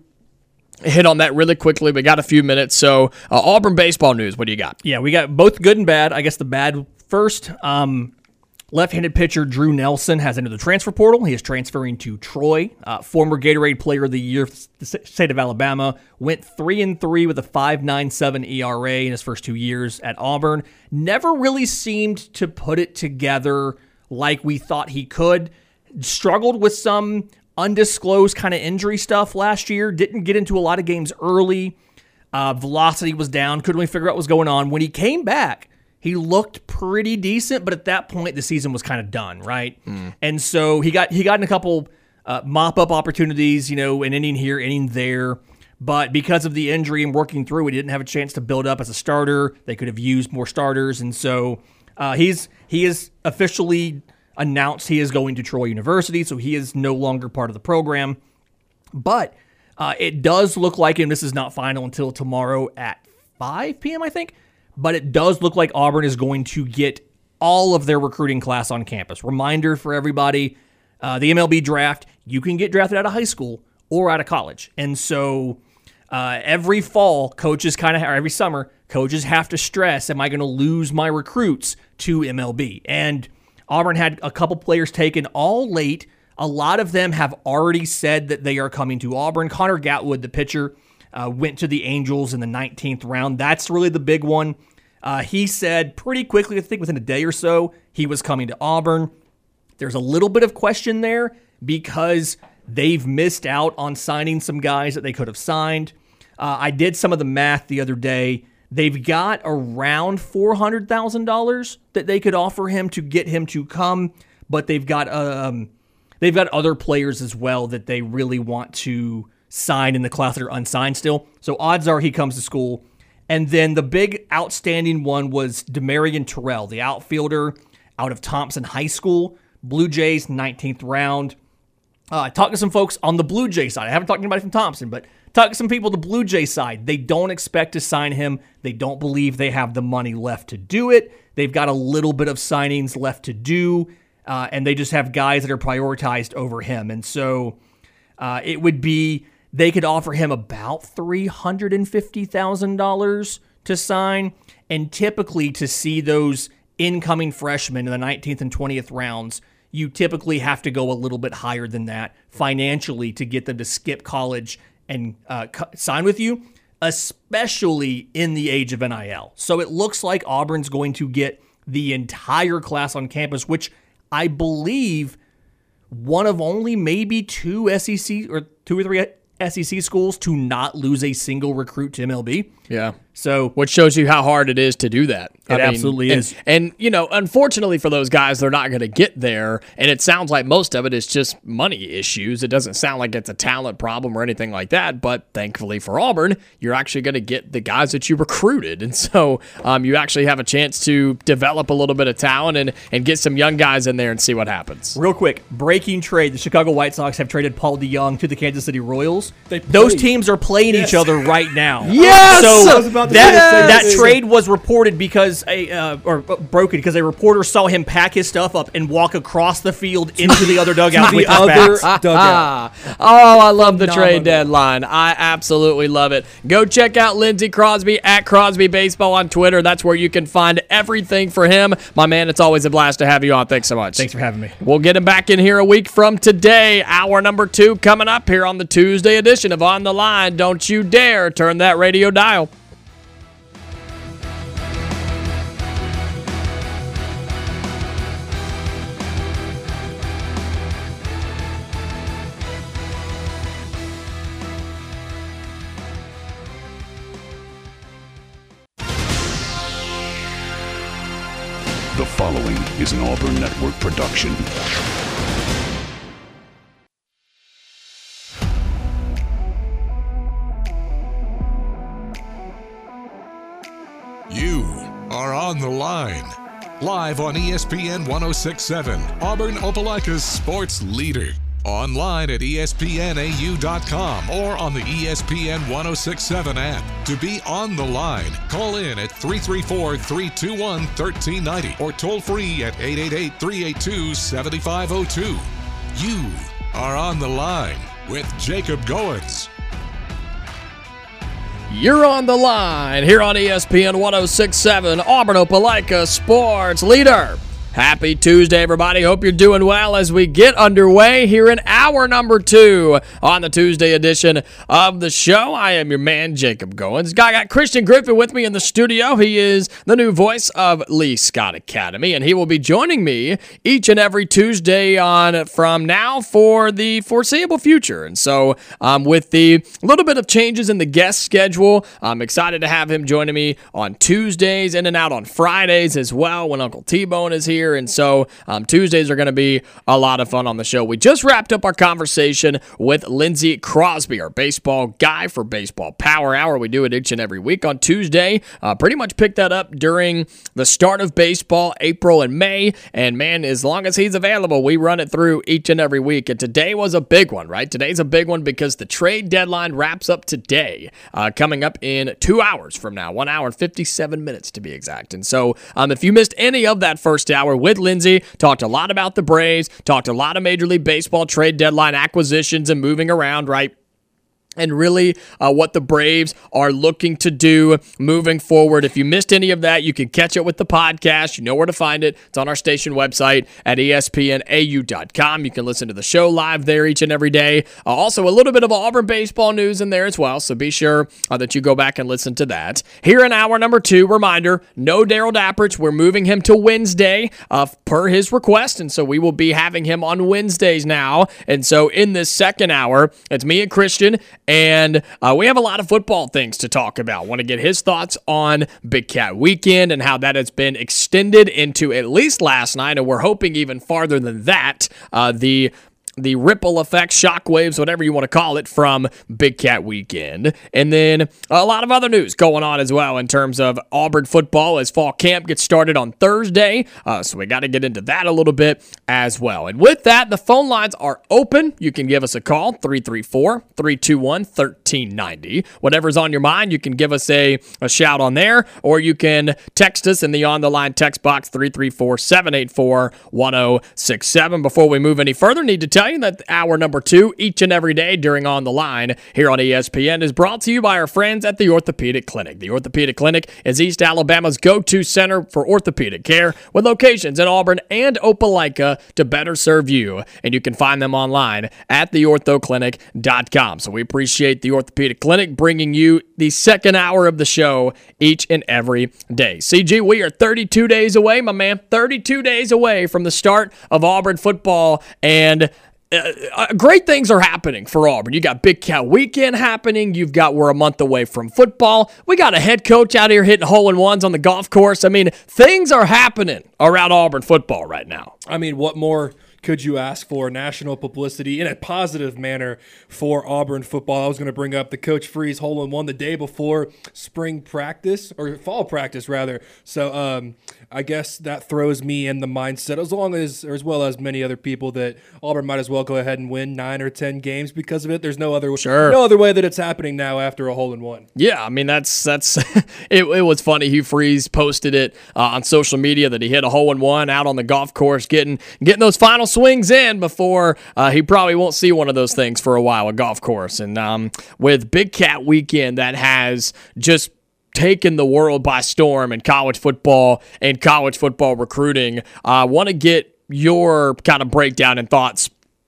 hit on that really quickly. We got a few minutes. So, uh, Auburn baseball news, what do you got? Yeah, we got both good and bad. I guess the bad first. Um, Left-handed pitcher Drew Nelson has entered the transfer portal. He is transferring to Troy. Uh, former Gatorade Player of the Year, the state of Alabama, went three and three with a five point nine seven E R A in his first two years at Auburn. Never really seemed to put it together like we thought he could. Struggled with some undisclosed kind of injury stuff last year. Didn't get into a lot of games early. Uh, velocity was down. Couldn't really figure out what was going on. When he came back, he looked pretty decent, but at that point, the season was kind of done, right? Mm. And so he got he got in a couple uh, mop-up opportunities, you know, an inning here, inning there. But because of the injury and working through it, he didn't have a chance to build up as a starter. They could have used more starters. And so uh, he's he is officially announced he is going to Troy University, so he is no longer part of the program. But uh, it does look like, and this is not final until tomorrow at five p.m., I think, but it does look like Auburn is going to get all of their recruiting class on campus. Reminder for everybody, uh, the M L B draft, you can get drafted out of high school or out of college. And so uh, every fall, coaches kind of, or every summer, coaches have to stress, am I going to lose my recruits to M L B? And Auburn had a couple players taken all late. A lot of them have already said that they are coming to Auburn. Connor Gatwood, the pitcher, Uh, went to the Angels in the nineteenth round. That's really the big one. Uh, he said pretty quickly, I think within a day or so, he was coming to Auburn. There's a little bit of question there because they've missed out on signing some guys that they could have signed. Uh, I did some of the math the other day. They've got around four hundred thousand dollars that they could offer him to get him to come, but they've got um, they've got other players as well that they really want to sign in the class that are unsigned still. So odds are he comes to school. And then the big outstanding one was Demarion Terrell, the outfielder out of Thompson High School. Blue Jays, nineteenth round. Uh, I talked to some folks on the Blue Jay side. I haven't talked to anybody from Thompson, but talked to some people on the Blue Jay side. They don't expect to sign him. They don't believe they have the money left to do it. They've got a little bit of signings left to do, uh, and they just have guys that are prioritized over him. And so uh, it would be, they could offer him about three hundred fifty thousand dollars to sign, and typically to see those incoming freshmen in the nineteenth and twentieth rounds, you typically have to go a little bit higher than that financially to get them to skip college and uh, sign with you, especially in the age of N I L. So it looks like Auburn's going to get the entire class on campus, which I believe one of only maybe two S E C or two or three S E C schools to not lose a single recruit to M L B. Yeah. So, which shows you how hard it is to do that. It absolutely and, is. And, you know, unfortunately for those guys, they're not going to get there. And it sounds like most of it is just money issues. It doesn't sound like it's a talent problem or anything like that. But thankfully for Auburn, you're actually going to get the guys that you recruited. And so um, you actually have a chance to develop a little bit of talent and, and get some young guys in there and see what happens. Real quick, breaking trade. The Chicago White Sox have traded Paul DeJong to the Kansas City Royals. They Those played. teams are playing Yes. each other right now. Yes! So I was about to that, say the same that thing. trade was reported because a uh, or uh, broken because a reporter saw him pack his stuff up and walk across the field into the other dugout the with his other bats. dugout. Oh, I love the Phenomenal. trade deadline. I absolutely love it. Go check out Lindsey Crosby at Crosby Baseball on Twitter. That's where you can find everything for him. My man, it's always a blast to have you on. Thanks so much. Thanks for having me. We'll get him back in here a week from today. Hour number two coming up here on the Tuesday edition of On the Line. Don't you dare turn that radio dial. The following is an Auburn Network production. You are on the line. Live on E S P N one oh six point seven, Auburn Opelika's sports leader. Online at E S P N A U dot com or on the E S P N one oh six point seven app. To be on the line, call in at three three four, three two one, one three nine zero or toll free at eight eight eight, three eight two, seven five zero two. You are on the line with Jacob Goins. You're on the line here on E S P N one oh six point seven, Auburn Opelika sports leader. Happy Tuesday, everybody. Hope you're doing well as we get underway here in hour number two on the Tuesday edition of the show. I am your man, Jacob Goins. I got Christian Griffin with me in the studio. He is the new voice of Lee Scott Academy, and he will be joining me each and every Tuesday on from now for the foreseeable future. And so um, with the little bit of changes in the guest schedule, I'm excited to have him joining me on Tuesdays, in and out on Fridays as well when Uncle T-Bone is here. And so um, Tuesdays are going to be a lot of fun on the show. We just wrapped up our conversation with Lindsey Crosby, our baseball guy for Baseball Power Hour. We do it each and every week on Tuesday. Uh, pretty much picked that up during the start of baseball, April and May. And man, as long as he's available, we run it through each and every week. And today was a big one, right? Today's a big one because the trade deadline wraps up today, uh, coming up in two hours from now, one hour and fifty-seven minutes to be exact. And so um, if you missed any of that first hour with Lindsey, talked a lot about the Braves, talked a lot of Major League Baseball trade deadline acquisitions and moving around, right? And really uh, what the Braves are looking to do moving forward. If you missed any of that, you can catch it with the podcast. You know where to find it. It's on our station website at E S P N A U dot com. You can listen to the show live there each and every day. Uh, also, a little bit of Auburn baseball news in there as well, so be sure uh, that you go back and listen to that. Here in hour number two, reminder, no Daryl Dapprich. We're moving him to Wednesday uh, per his request, and so we will be having him on Wednesdays now. And so in this second hour, it's me and Christian, and uh, we have a lot of football things to talk about. Want to get his thoughts on Big Cat Weekend and how that has been extended into at least last night, and we're hoping even farther than that. Uh, the the ripple effect, shockwaves, whatever you want to call it, from Big Cat Weekend. And then a lot of other news going on as well in terms of Auburn football as fall camp gets started on Thursday. Uh, so we got to get into that a little bit as well. And with that, the phone lines are open. You can give us a call, three three four, three two one, one three nine zero. Whatever's on your mind, you can give us a, a shout on there, or you can text us in the On The Line text box, three three four, seven eight four, one zero six seven. Before we move any further, need to tell you that hour number two, each and every day during On The Line here on E S P N, is brought to you by our friends at the Orthopedic Clinic. The Orthopedic Clinic is East Alabama's go-to center for orthopedic care, with locations in Auburn and Opelika to better serve you. And you can find them online at the ortho clinic dot com. So we appreciate the Orthopedic Clinic bringing you the second hour of the show each and every day. C G, we are thirty-two days away, my man, thirty-two days away from the start of Auburn football, and Uh, uh, great things are happening for Auburn. You got Big Cat Weekend happening. You've got, we're a month away from football. We got a head coach out here hitting hole-in-ones on the golf course. I mean, things are happening around Auburn football right now. I mean, what more could you ask for? National publicity in a positive manner for Auburn football. I was going to bring up the Coach Freeze hole-in-one the day before spring practice, or fall practice, rather. So um, I guess that throws me in the mindset, as long as, or as well as many other people, that Auburn might as well go ahead and win nine or ten games because of it. There's no other, sure. no other way that it's happening now after a hole-in-one. Yeah, I mean, that's, that's it, it was funny. Hugh Freeze posted it uh, on social media that he hit a hole-in-one out on the golf course, getting getting those final swings in before uh, he probably won't see one of those things for a while, a golf course. And um, with Big Cat Weekend, that has just taken the world by storm in college football and college football recruiting. I uh, want to get your kind of breakdown and thoughts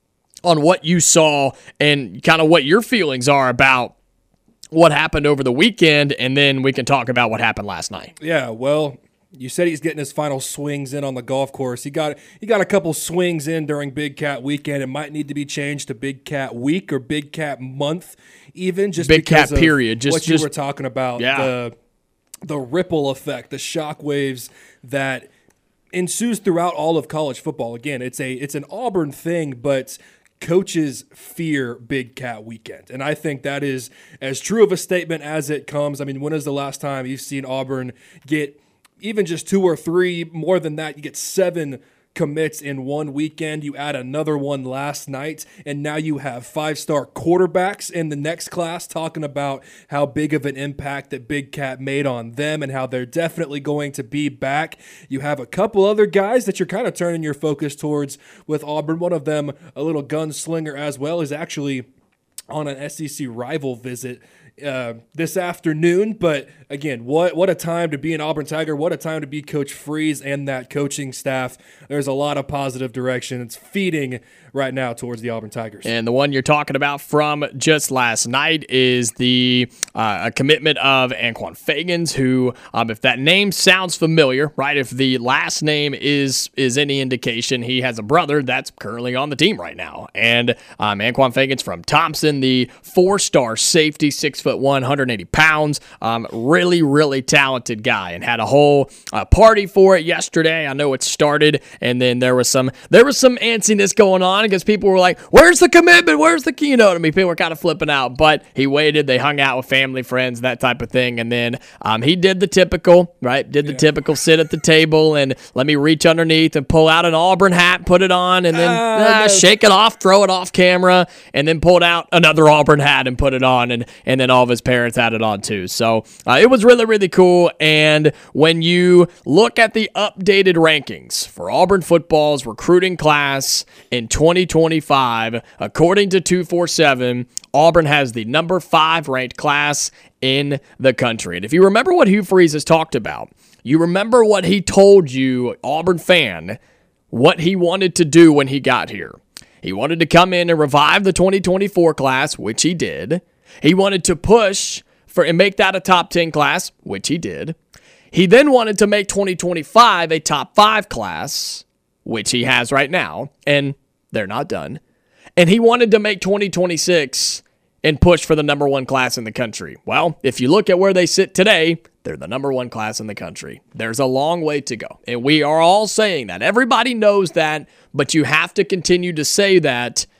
on what you saw and kind of what your feelings are about what happened over the weekend, and then we can talk about what happened last night. Yeah, well, you said he's getting his final swings in on the golf course. He got he got a couple swings in during Big Cat Weekend. It might need to be changed to Big Cat Week or Big Cat Month, even just Big because Cat of period. Just, what just, you were talking about, yeah. the the ripple effect, the shock waves that ensues throughout all of college football. Again, it's a it's an Auburn thing, but coaches fear Big Cat Weekend. And I think that is as true of a statement as it comes. I mean, when is the last time you've seen Auburn get even just two or three, more than that? You get seven commits in one weekend. You add another one last night, and now you have five-star quarterbacks in the next class talking about how big of an impact that Big Cat made on them and how they're definitely going to be back. You have a couple other guys that you're kind of turning your focus towards with Auburn. One of them, a little gunslinger as well, is actually on an S E C rival visit uh, this afternoon. But again, what what a time to be an Auburn Tiger. What a time to be Coach Freeze and that coaching staff. There's a lot of positive direction. It's feeding right now towards the Auburn Tigers. And the one you're talking about from just last night is the uh, commitment of Anquan Fagans, who, um, if that name sounds familiar, right, if the last name is is any indication, he has a brother that's currently on the team right now. And um, Anquan Fagans from Thompson, the four-star safety, six foot one, one hundred eighty pounds, um, really, really talented guy, and had a whole uh, party for it yesterday. I know it started, and then there was some there was some antsiness going on, because people were like, where's the commitment? Where's the key? You know what I mean? People were kind of flipping out, but he waited. They hung out with family, friends, that type of thing. And then um, he did the typical, right? Did the yeah. typical sit at the table and let me reach underneath and pull out an Auburn hat, put it on, and then uh, uh, no. shake it off, throw it off camera, and then pulled out another Auburn hat and put it on. And, and then all of his parents had it on too. So uh, it was really, really cool. And when you look at the updated rankings for Auburn football's recruiting class in twenty twenty-five, according to two forty-seven, Auburn has the number five ranked class in the country. And if you remember what Hugh Freeze has talked about, you remember what he told you, Auburn fan, what he wanted to do when he got here. He wanted to come in and revive the twenty twenty-four class, which he did. He wanted to push for and make that a top ten class, which he did. He then wanted to make twenty twenty-five a top five class, which he has right now, and they're not done. And he wanted to make twenty twenty-six and push for the number one class in the country. Well, if you look at where they sit today, they're the number one class in the country. There's a long way to go. And we are all saying that. Everybody knows that, but you have to continue to say that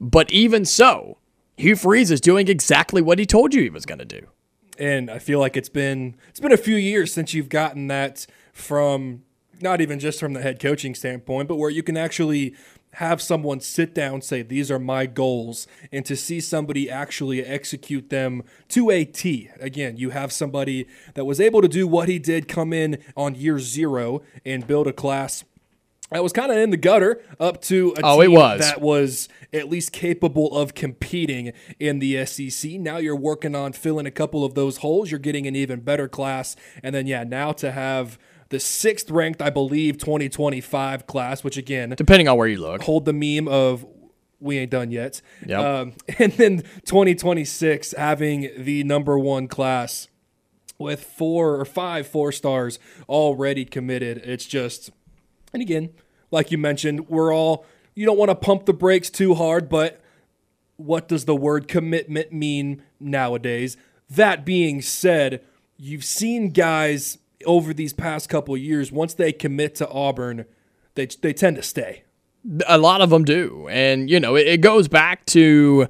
But even so, Hugh Freeze is doing exactly what he told you he was going to do. And I feel like it's been it's been a few years since you've gotten that from not even just from the head coaching standpoint, but where you can actually have someone sit down, say, these are my goals, and to see somebody actually execute them to a T. Again, you have somebody that was able to do what he did, come in on year zero and build a class that was kind of in the gutter up to a oh, team it was. that was at least capable of competing in the S E C. Now you're working on filling a couple of those holes. You're getting an even better class. And then, yeah, now to have the sixth ranked, I believe, twenty twenty-five class, which again, depending on where you look, hold the meme of we ain't done yet. Yep. Um, and then twenty twenty-six having the number one class with four or five four stars already committed. It's just, and again, like you mentioned, we're all, you don't want to pump the brakes too hard, but what does the word commitment mean nowadays? That being said, you've seen guys over these past couple of years, once they commit to Auburn, they they tend to stay. A lot of them do. And, you know, it, it goes back to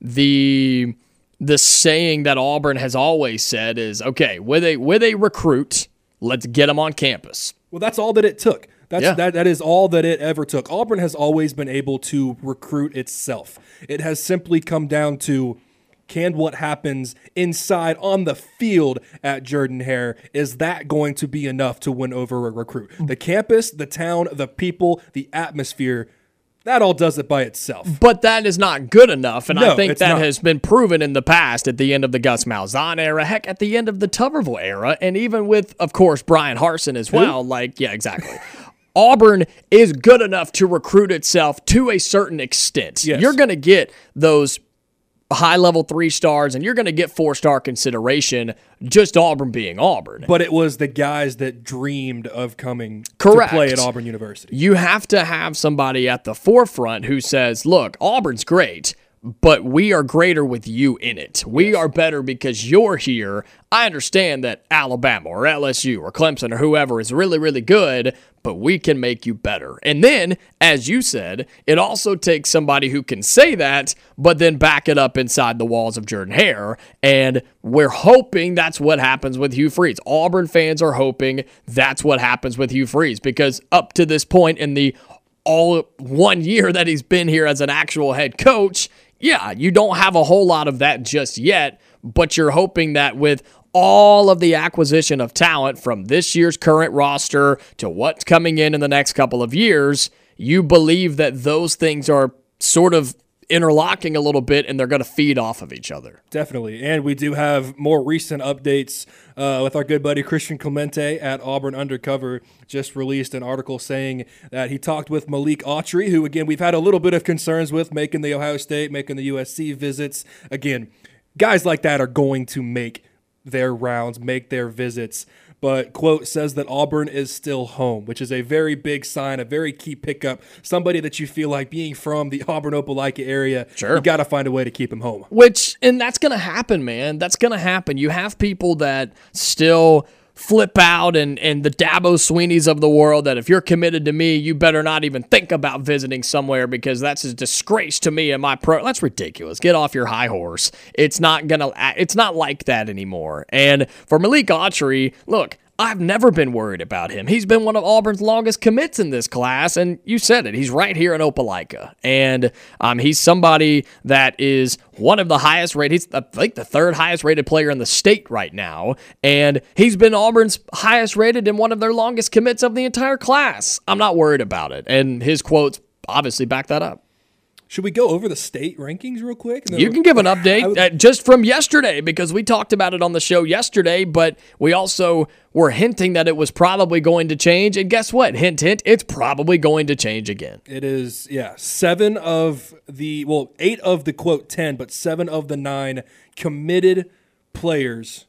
the the saying that Auburn has always said is, okay, with a, with a recruit, let's get them on campus. Well, that's all that it took. That's, Yeah. that, that is all that it ever took. Auburn has always been able to recruit itself. It has simply come down to, can what happens inside on the field at Jordan-Hare, is that going to be enough to win over a recruit? The campus, the town, the people, the atmosphere, that all does it by itself. But that is not good enough, and No, I think it's that not. has been proven in the past at the end of the Gus Malzahn era, heck, at the end of the Tuberville era, and even with, of course, Brian Harsin as well. Like, yeah, exactly. Auburn is good enough to recruit itself to a certain extent. Yes. You're going to get those high-level three stars, and you're going to get four-star consideration, just Auburn being Auburn. But it was the guys that dreamed of coming Correct. to play at Auburn University. You have to have somebody at the forefront who says, look, Auburn's great, but we are greater with you in it. We are better because you're here. I understand that Alabama or L S U or Clemson or whoever is really, really good, but we can make you better. And then, as you said, it also takes somebody who can say that, but then back it up inside the walls of Jordan-Hare. And we're hoping that's what happens with Hugh Freeze. Auburn fans are hoping that's what happens with Hugh Freeze, because up to this point in the all one year that he's been here as an actual head coach, yeah, you don't have a whole lot of that just yet, but you're hoping that with all of the acquisition of talent from this year's current roster to what's coming in in the next couple of years, you believe that those things are sort of interlocking a little bit and they're going to feed off of each other. Definitely. And we do have more recent updates uh, with our good buddy Christian Clemente at Auburn Undercover. Just released an article saying that he talked with Malik Autry, who, again, we've had a little bit of concerns with making the Ohio State, making the U S C visits. Again, guys like that are going to make their rounds, make their visits. But, quote, says that Auburn is still home, which is a very big sign, a very key pickup. Somebody that you feel like being from the Auburn-Opelika area, Sure. you got to find a way to keep him home. Which, and that's going to happen, man. That's going to happen. You have people that still flip out and, and the Dabo Sweeneys of the world that if you're committed to me, you better not even think about visiting somewhere because that's a disgrace to me and my pro. That's ridiculous. Get off your high horse. It's not going to, it's not like that anymore. And for Malik Autry, look, I've never been worried about him. He's been one of Auburn's longest commits in this class, and you said it. He's right here in Opelika, and um, he's somebody that is one of the highest rated. He's, I think, the third highest rated player in the state right now, and he's been Auburn's highest rated and one of their longest commits of the entire class. I'm not worried about it, and his quotes obviously back that up. Should we go over the state rankings real quick? You can give an update would, uh, just from yesterday because we talked about it on the show yesterday, but we also were hinting that it was probably going to change. And guess what? Hint, hint, it's probably going to change again. It is, yeah, seven of the, well, eight of the, quote, ten, but seven of the nine committed players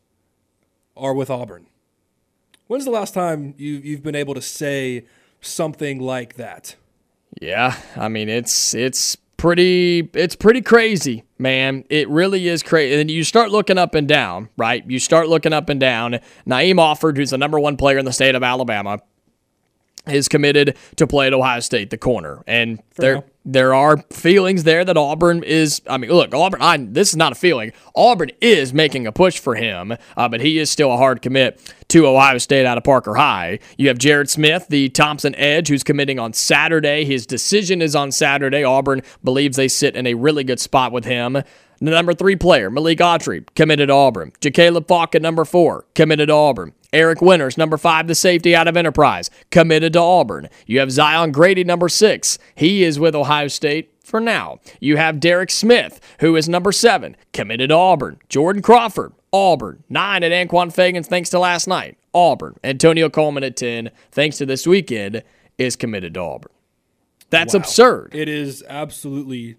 are with Auburn. When's the last time you, you've been able to say something like that? Yeah, I mean, it's it's pretty it's pretty crazy, man. It really is crazy. And you start looking up and down, right? You start looking up and down. Naeem Offord, who's the number one player in the state of Alabama, is committed to play at Ohio State, the corner. And For they're now. there are feelings there that Auburn is, I mean, look, Auburn, I, this is not a feeling. Auburn is making a push for him, uh, but he is still a hard commit to Ohio State out of Parker High. You have Jared Smith, the Thompson edge, who's committing on Saturday. His decision is on Saturday. Auburn believes they sit in a really good spot with him. The number three player, Malik Autry, committed to Auburn. Jacaleb Falk at number four, committed to Auburn. Eric Winters, number five, the safety out of Enterprise, committed to Auburn. You have Zion Grady, number six. He is with Ohio State for now. You have Derek Smith, who is number seven, committed to Auburn. Jordan Crawford, Auburn. Nine at Anquan Fagans, thanks to last night, Auburn. Antonio Coleman at ten, thanks to this weekend, is committed to Auburn. That's Wow. absurd. It is absolutely,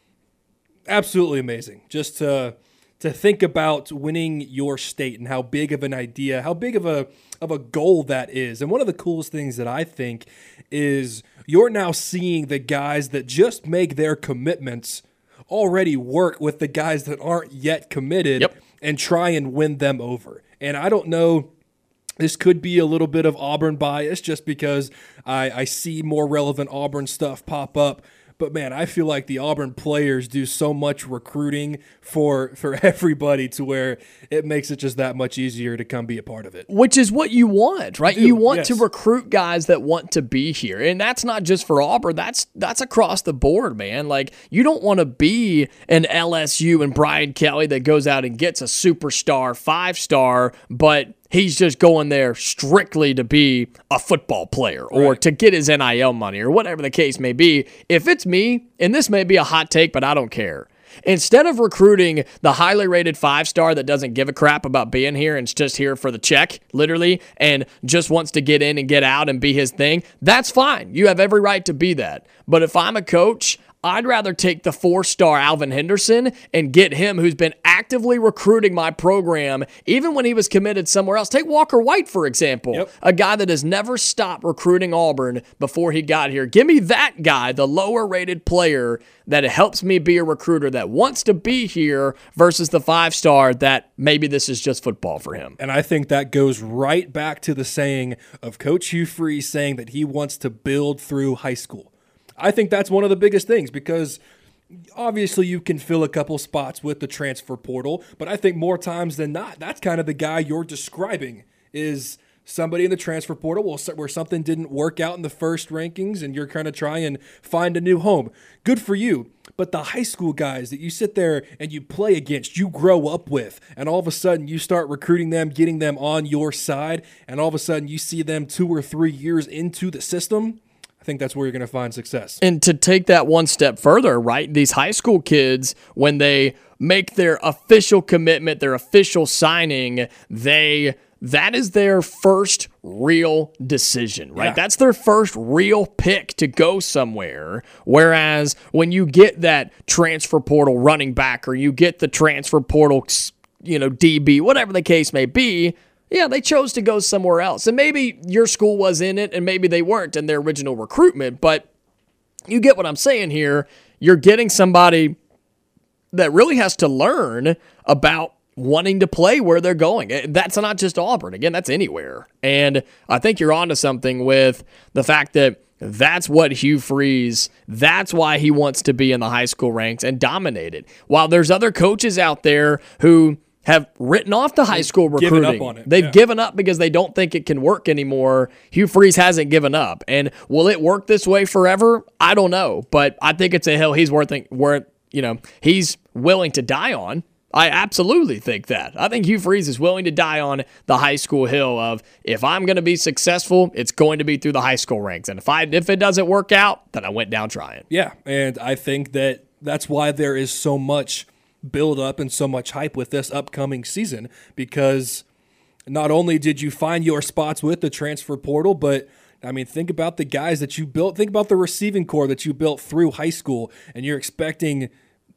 absolutely amazing. Just to to think about winning your state and how big of an idea, how big of a of a goal that is. And one of the coolest things that I think is you're now seeing the guys that just make their commitments already work with the guys that aren't yet committed Yep. and try and win them over. And I don't know, this could be a little bit of Auburn bias just because I, I see more relevant Auburn stuff pop up. But, man, I feel like the Auburn players do so much recruiting for for everybody to where it makes it just that much easier to come be a part of it. Which is what you want, right? do, You want yes. to recruit guys that want to be here. And that's not just for Auburn. That's that's across the board, man. Like, you don't want to be an L S U and Brian Kelly that goes out and gets a superstar, five-star, but he's just going there strictly to be a football player or Right. to get his N I L money or whatever the case may be. If it's me, and this may be a hot take, but I don't care. Instead of recruiting the highly rated five-star that doesn't give a crap about being here and is just here for the check, literally, and just wants to get in and get out and be his thing, that's fine. You have every right to be that. But if I'm a coach, I'd rather take the four-star Alvin Henderson and get him, who's been actively recruiting my program, even when he was committed somewhere else. Take Walker White, for example, Yep. a guy that has never stopped recruiting Auburn before he got here. Give me that guy, the lower-rated player that helps me be a recruiter that wants to be here versus the five-star that maybe this is just football for him. And I think that goes right back to the saying of Coach Hugh Freeze saying that he wants to build through high school. I think that's one of the biggest things because obviously you can fill a couple spots with the transfer portal, but I think more times than not, that's kind of the guy you're describing is somebody in the transfer portal where something didn't work out in the first rankings and you're kind of trying and find a new home. Good for you. But the high school guys that you sit there and you play against, you grow up with, and all of a sudden you start recruiting them, getting them on your side, and all of a sudden you see them two or three years into the system, I think that's where you're going to find success. And to take that one step further, right? These high school kids, when they make their official commitment, their official signing, they that is their first real decision, right? Yeah. That's their first real pick to go somewhere. Whereas when you get that transfer portal running back or you get the transfer portal, you know, D B, whatever the case may be, yeah, they chose to go somewhere else. And maybe your school was in it and maybe they weren't in their original recruitment, but you get what I'm saying here. You're getting somebody that really has to learn about wanting to play where they're going. That's not just Auburn. Again, that's anywhere. And I think you're onto something with the fact that that's what Hugh Freeze, that's why he wants to be in the high school ranks and dominate it. While there's other coaches out there who have written off the high school given recruiting. up on it, They've yeah. given up because they don't think it can work anymore. Hugh Freeze hasn't given up. And will it work this way forever? I don't know. But I think it's a hill he's worth, worth you know, he's willing to die on. I absolutely think that. I think Hugh Freeze is willing to die on the high school hill of if I'm going to be successful, it's going to be through the high school ranks. And if I if it doesn't work out, then I went down trying. Yeah, and I think that that's why there is so much build up and so much hype with this upcoming season because not only did you find your spots with the transfer portal, but I mean, think about the guys that you built. Think about the receiving core that you built through high school, and you're expecting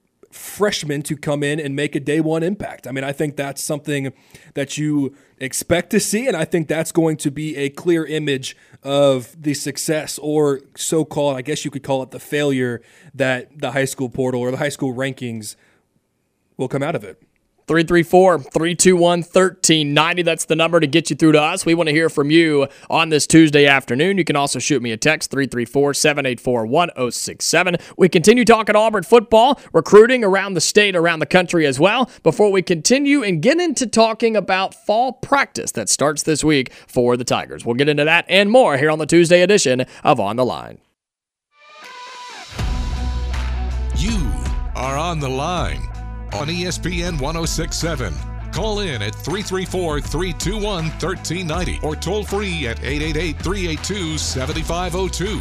freshmen to come in and make a day one impact. I mean, I think that's something that you expect to see, and I think that's going to be a clear image of the success or so-called, I guess you could call it the failure that the high school portal or the high school rankings will come out of it. three three four, three two one, one three nine zero. That's the number to get you through to us. We want to hear from you on this Tuesday afternoon. You can also shoot me a text, three three four, seven eight four, one zero six seven. We continue talking Auburn football, recruiting around the state, around the country as well, before we continue and get into talking about fall practice that starts this week for the Tigers. We'll get into that and more here on the Tuesday edition of On the Line. You are on the line on E S P N one oh six point seven. Call in at three three four, three two one, one three nine zero or toll free at eight eight eight, three eight two, seven five zero two.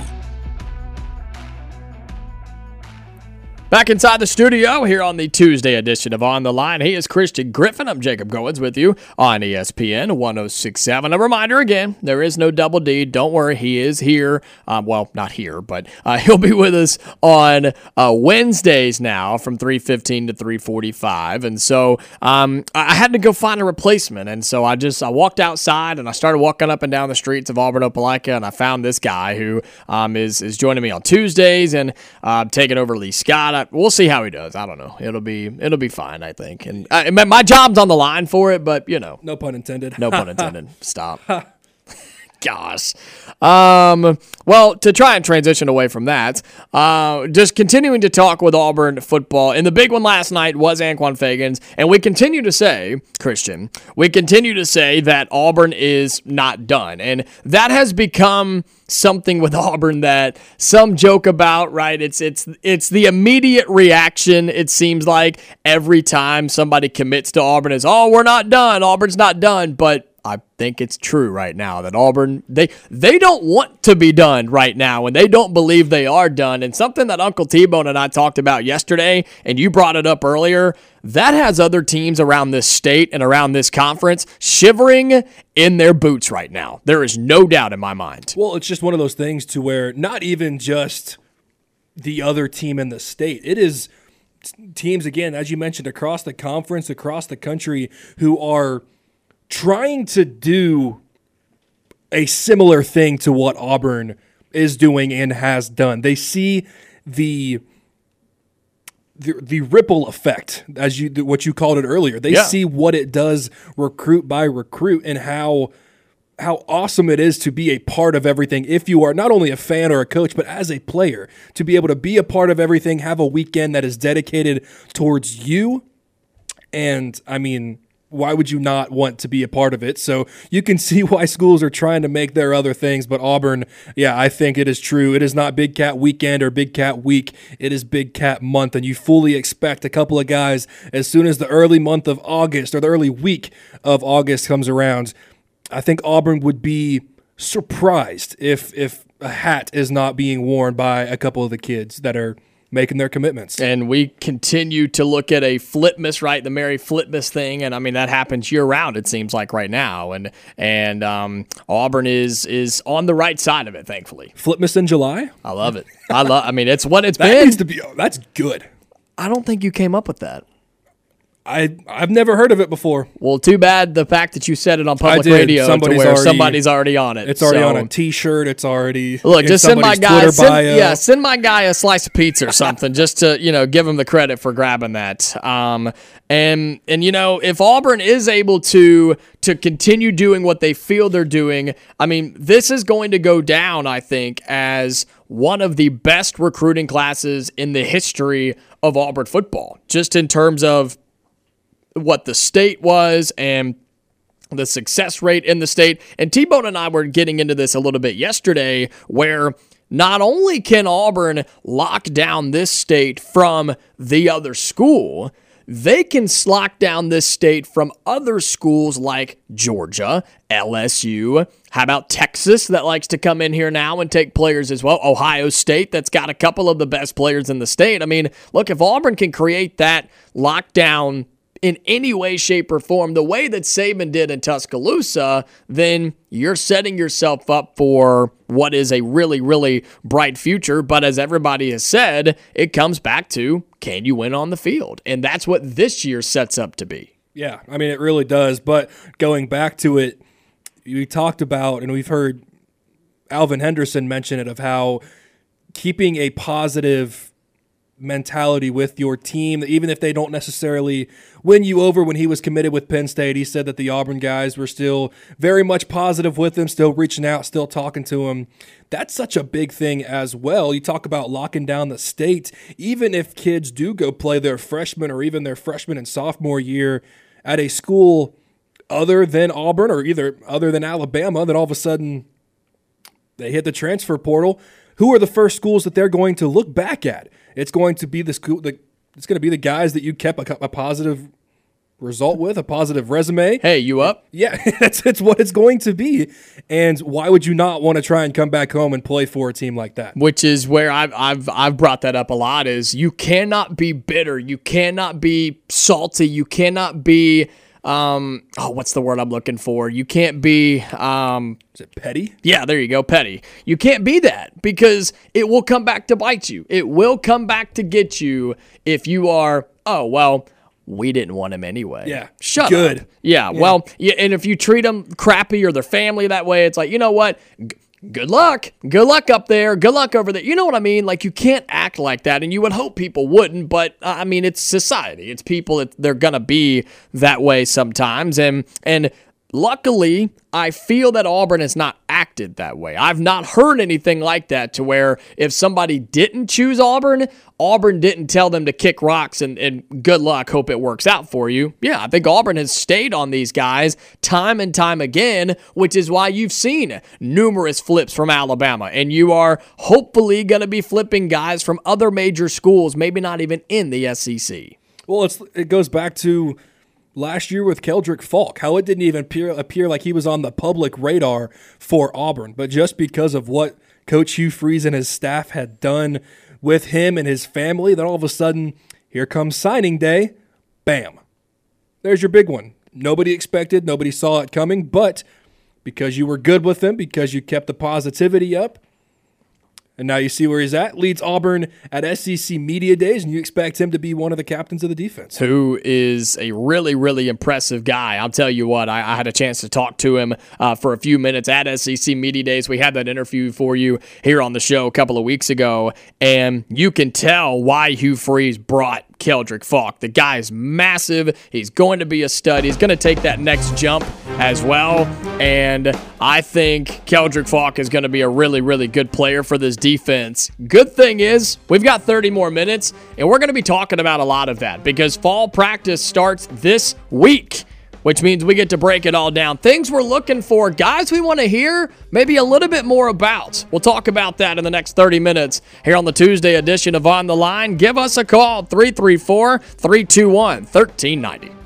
Back inside the studio here on the Tuesday edition of On the Line. He is Christian Griffin. I'm Jacob Goins with you on E S P N one oh six point seven. A reminder again, there is no Double D. Don't worry, he is here. Um, well, not here, but uh, he'll be with us on uh, Wednesdays now from three fifteen to three forty-five. And so um, I had to go find a replacement. And so I just I walked outside and I started walking up and down the streets of Auburn, Opelika, and I found this guy who um, is, is joining me on Tuesdays and uh, taking over Lee Scott. I, we'll see how he does. I don't know. It'll be it'll be fine, I think. And I, my job's on the line for it, but you know, No pun intended. no pun intended. Stop. Gosh. Um, well, to try and transition away from that, uh, just continuing to talk with Auburn football. And the big one last night was Anquan Fagans. And we continue to say, Christian, we continue to say that Auburn is not done. And that has become something with Auburn that some joke about, right? It's it's it's the immediate reaction, it seems like, every time somebody commits to Auburn is, oh, we're not done. Auburn's not done. But I think it's true right now that Auburn, they they don't want to be done right now, and they don't believe they are done. And something that Uncle T-Bone and I talked about yesterday, and you brought it up earlier, that has other teams around this state and around this conference shivering in their boots right now. There is no doubt in my mind. Well, it's just one of those things to where not even just the other team in the state. It is teams, again, as you mentioned, across the conference, across the country, who are trying to do a similar thing to what Auburn is doing and has done. They see the the, the ripple effect, as you what you called it earlier. They Yeah. see what it does recruit by recruit and how how awesome it is to be a part of everything if you are not only a fan or a coach, but as a player, to be able to be a part of everything, have a weekend that is dedicated towards you. And, I mean, why would you not want to be a part of it? So you can see why schools are trying to make their other things. But Auburn, yeah, I think it is true. It is not Big Cat Weekend or Big Cat Week. It is Big Cat Month. And you fully expect a couple of guys, as soon as the early month of August or the early week of August comes around, I think Auburn would be surprised if if a hat is not being worn by a couple of the kids that are making their commitments. And we continue to look at a Flipmas, right? The Merry Flipmas thing. And I mean, that happens year round, it seems like right now. And and um, Auburn is is on the right side of it, thankfully. Flipmas in July? I love it. I love, I mean, it's what it's That been. needs to be, oh, that's good. I don't think you came up with that. I, I've never heard of it before. Well, too bad the fact that you said it on public did. radio Somebody's to where already- somebody's already on it. It's already So, on a T-shirt. It's already Look, in just send my somebody's guy, Twitter send, bio. yeah, send my guy a slice of pizza or something, just to you know give him the credit for grabbing that. Um, and and you know if Auburn is able to to continue doing what they feel they're doing, I mean this is going to go down, I think, as one of the best recruiting classes in the history of Auburn football, just in terms of what the state was and the success rate in the state. And T-Bone and I were getting into this a little bit yesterday, where not only can Auburn lock down this state from the other school, they can lock down this state from other schools like Georgia, L S U. How about Texas, that likes to come in here now and take players as well? Ohio State, that's got a couple of the best players in the state. I mean, look, if Auburn can create that lockdown in any way, shape, or form, the way that Saban did in Tuscaloosa, then you're setting yourself up for what is a really, really bright future. But as everybody has said, it comes back to, can you win on the field? And that's what this year sets up to be. Yeah, I mean, it really does. But going back to it, we talked about, and we've heard Alvin Henderson mention it, of how keeping a positive mentality with your team, even if they don't necessarily win you over. When he was committed with Penn State, he said that the Auburn guys were still very much positive with him, still reaching out, still talking to him. That's such a big thing as well. You talk about locking down the state. Even if kids do go play their freshman or even their freshman and sophomore year at a school other than Auburn or either other than Alabama, then all of a sudden they hit the transfer portal. Who are the first schools that they're going to look back at? It's going to be the school. The, it's going to be the guys that you kept a, a positive result with, a positive resume. Hey, you up? Yeah, that's, that's what it's going to be. And why would you not want to try and come back home and play for a team like that? Which is where I've I've I've brought that up a lot. Is you cannot be bitter, you cannot be salty, you cannot be. Um, oh, what's the word I'm looking for? You can't be, um, is it petty? Yeah, there you go, petty. You can't be that because it will come back to bite you. It will come back to get you if you are, oh, well, we didn't want him anyway. Yeah. Shut Good. up. Yeah, yeah, well, yeah, and if you treat them crappy or their family that way, it's like, you know what? G- Good luck. Good luck up there. Good luck over there. You know what I mean? Like, you can't act like that, and you would hope people wouldn't, but, uh, I mean, it's society. It's people. That they're going to be that way sometimes, and and luckily, I feel that Auburn has not acted that way. I've not heard anything like that to where if somebody didn't choose Auburn, Auburn didn't tell them to kick rocks and, and good luck, hope it works out for you. Yeah, I think Auburn has stayed on these guys time and time again, which is why you've seen numerous flips from Alabama, and you are hopefully going to be flipping guys from other major schools, maybe not even in the S E C. Well, it's it goes back to last year with Keldrick Falk, how it didn't even appear, appear like he was on the public radar for Auburn. But just because of what Coach Hugh Freeze and his staff had done with him and his family, then all of a sudden, here comes signing day, bam. There's your big one. Nobody expected, nobody saw it coming, but because you were good with him, because you kept the positivity up, and now you see where he's at. Leads Auburn at S E C Media Days, and you expect him to be one of the captains of the defense. Who is a really, really impressive guy. I'll tell you what, I, I had a chance to talk to him uh, for a few minutes at S E C Media Days. We had that interview for you here on the show a couple of weeks ago, and you can tell why Hugh Freeze brought Keldrick Falk. The guy is massive. He's going to be a stud. He's going to take that next jump as well, and I think Keldrick Falk is going to be a really, really good player for this defense. Good thing is we've got thirty more minutes, and we're going to be talking about a lot of that because fall practice starts this week, which means we get to break it all down. Things we're looking for, guys we want to hear maybe a little bit more about. We'll talk about that in the next thirty minutes here on the Tuesday edition of On the Line. Give us a call, three three four, three two one, one three nine zero.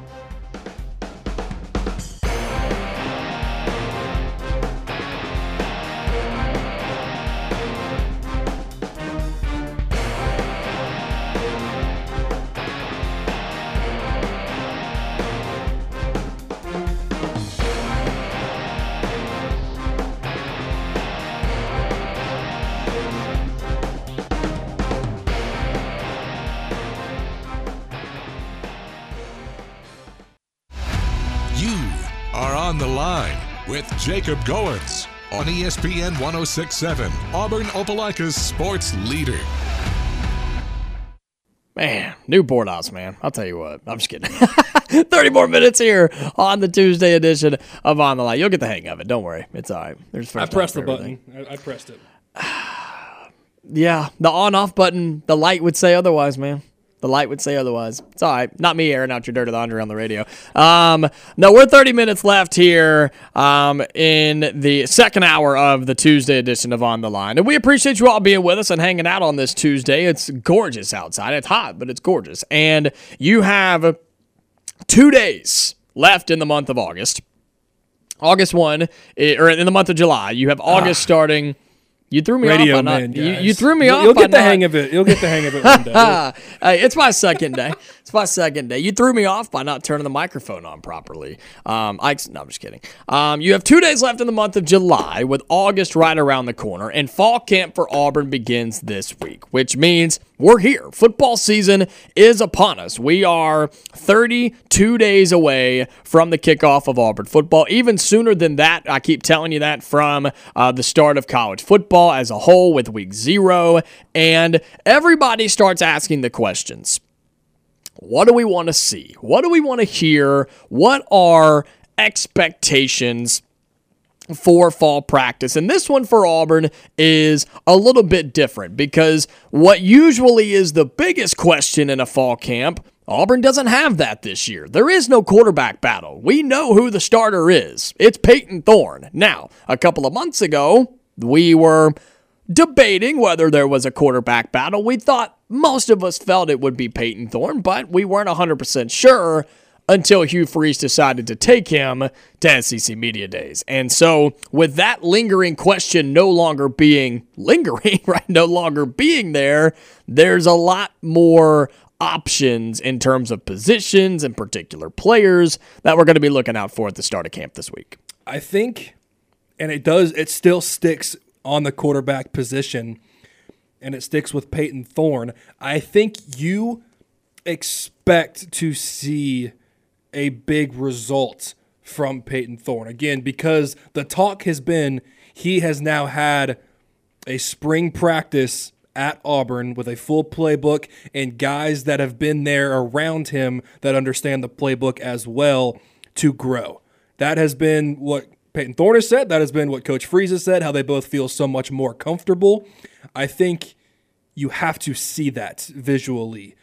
On the Line with Jacob Goins on E S P N one oh six point seven, Auburn Opelika's sports leader. Man, new board house, man. I'll tell you what. I'm just kidding. thirty more minutes here on the Tuesday edition of On the Line. You'll get the hang of it. Don't worry. It's all right. There's first I pressed the everything. button. I, I pressed it. Yeah, the on-off button, the light would say otherwise, man. The light would say otherwise. It's all right. Not me airing out your dirty laundry on the radio. Um, no, we're thirty minutes left here um, in the second hour of the Tuesday edition of On the Line. And we appreciate you all being with us and hanging out on this Tuesday. It's gorgeous outside. It's hot, but it's gorgeous. And you have two days left in the month of August. August first, or in the month of July. You have August ah. starting... You threw me Radio off by man, not. You, guys. you threw me you'll, off. You'll by get the not, hang of it. You'll get the hang of it one day. Hey, it's my second day. It's my second day. You threw me off by not turning the microphone on properly. Um, I, no, I'm just kidding. Um, you have two days left in the month of July with August right around the corner, and fall camp for Auburn begins this week, which means we're here. Football season is upon us. We are thirty-two days away from the kickoff of Auburn football. Even sooner than that, I keep telling you that, from uh, the start of college football as a whole with week zero. And everybody starts asking the questions. What do we want to see? What do we want to hear? What are expectations for fall practice? And this one for Auburn is a little bit different, because what usually is the biggest question in a fall camp, Auburn doesn't have that this year. There is no quarterback battle. We know who the starter is. It's Payton Thorne. Now, a couple of months ago, we were debating whether there was a quarterback battle. We thought, most of us felt it would be Payton Thorne, but we weren't one hundred percent sure until Hugh Freeze decided to take him to S E C Media Days. And so with that lingering question no longer being lingering, right, no longer being there, there's a lot more options in terms of positions and particular players that we're going to be looking out for at the start of camp this week. I think, and it does, it still sticks on the quarterback position, and it sticks with Payton Thorne. I think you expect to see a big result from Payton Thorne. Again, because the talk has been he has now had a spring practice at Auburn with a full playbook and guys that have been there around him that understand the playbook as well to grow. That has been what Payton Thorne has said. That has been what Coach Freeze has said, how they both feel so much more comfortable. I think you have to see that visually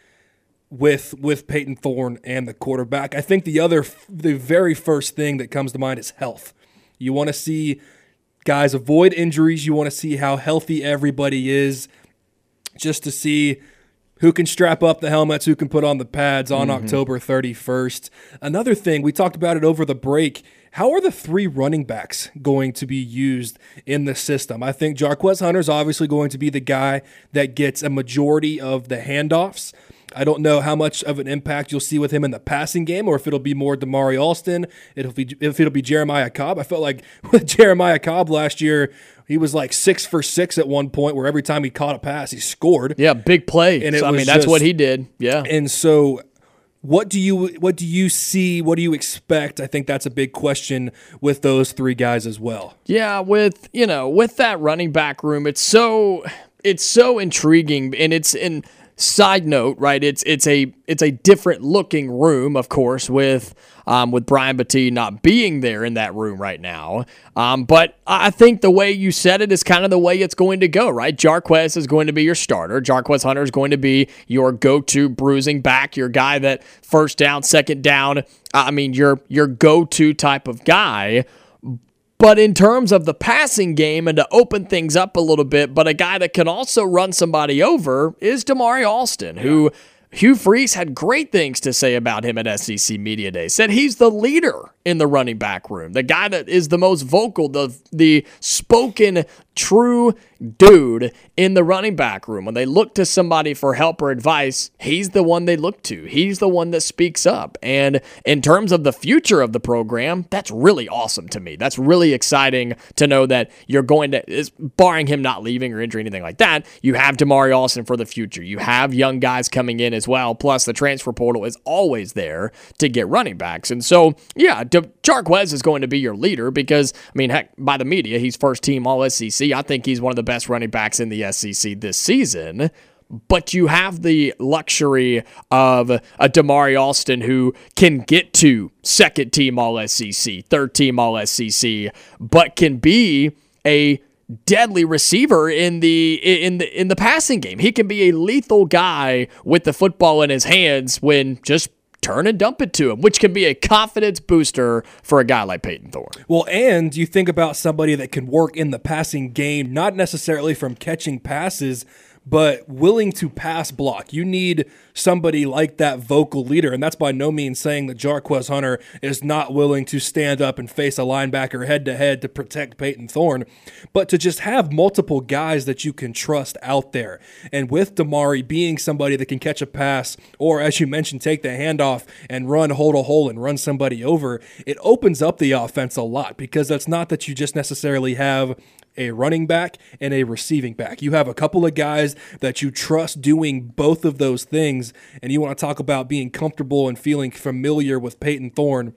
with with Payton Thorne and the quarterback. I think the other, the very first thing that comes to mind is health. You want to see guys avoid injuries. You want to see how healthy everybody is, just to see who can strap up the helmets, who can put on the pads on mm-hmm. October thirty-first. Another thing, we talked about it over the break, how are the three running backs going to be used in the system? I think Jarquez Hunter is obviously going to be the guy that gets a majority of the handoffs. I don't know how much of an impact you'll see with him in the passing game, or if it'll be more Damari Alston, it'll be, if it'll be Jeremiah Cobb. I felt like with Jeremiah Cobb last year, he was like six for six at one point, where every time he caught a pass, he scored. Yeah, big play. And it so, I was mean, that's just, what he did. Yeah. And so what do you what do you see? What do you expect? I think that's a big question with those three guys as well. Yeah, with you know, with that running back room, it's so it's so intriguing, and it's in. Side note, right? It's it's a it's a different looking room, of course, with um, with Brian Battie not being there in that room right now. Um, but I think the way you said it is kind of the way it's going to go, right? Jarquez is going to be your starter. Jarquez Hunter is going to be your go-to bruising back, your guy that first down, second down. I mean, your your go-to type of guy. But in terms of the passing game and to open things up a little bit, but a guy that can also run somebody over is Damari Alston, yeah. who Hugh Freeze had great things to say about him at S E C Media Day. Said he's the leader in the running back room, the guy that is the most vocal, the the spoken true dude in the running back room. When they look to somebody for help or advice, he's the one they look to. He's the one that speaks up. And in terms of the future of the program, that's really awesome to me. That's really exciting to know that you're going to, is barring him not leaving or injury, anything like that, you have Damari Alston for the future. You have young guys coming in as well. Plus, the transfer portal is always there to get running backs. And so, yeah, Jarquez is going to be your leader because, I mean, heck, by the media, he's first team All S E C. I think he's one of the best running backs in the S E C this season. But you have the luxury of a Damari Alston who can get to second team All S E C, third team All S E C, but can be a deadly receiver in the in the in the passing game. He can be a lethal guy with the football in his hands when just turn and dump it to him, which can be a confidence booster for a guy like Payton Thorne. Well, and you think about somebody that can work in the passing game, not necessarily from catching passes, but willing to pass block. You need somebody like that vocal leader, and that's by no means saying that Jarquez Hunter is not willing to stand up and face a linebacker head-to-head to protect Payton Thorne, but to just have multiple guys that you can trust out there. And with Damari being somebody that can catch a pass, or as you mentioned, take the handoff and run, hold a hole, and run somebody over, it opens up the offense a lot, because that's not that you just necessarily have a running back and a receiving back. You have a couple of guys that you trust doing both of those things, and you want to talk about being comfortable and feeling familiar with Peyton Thorne.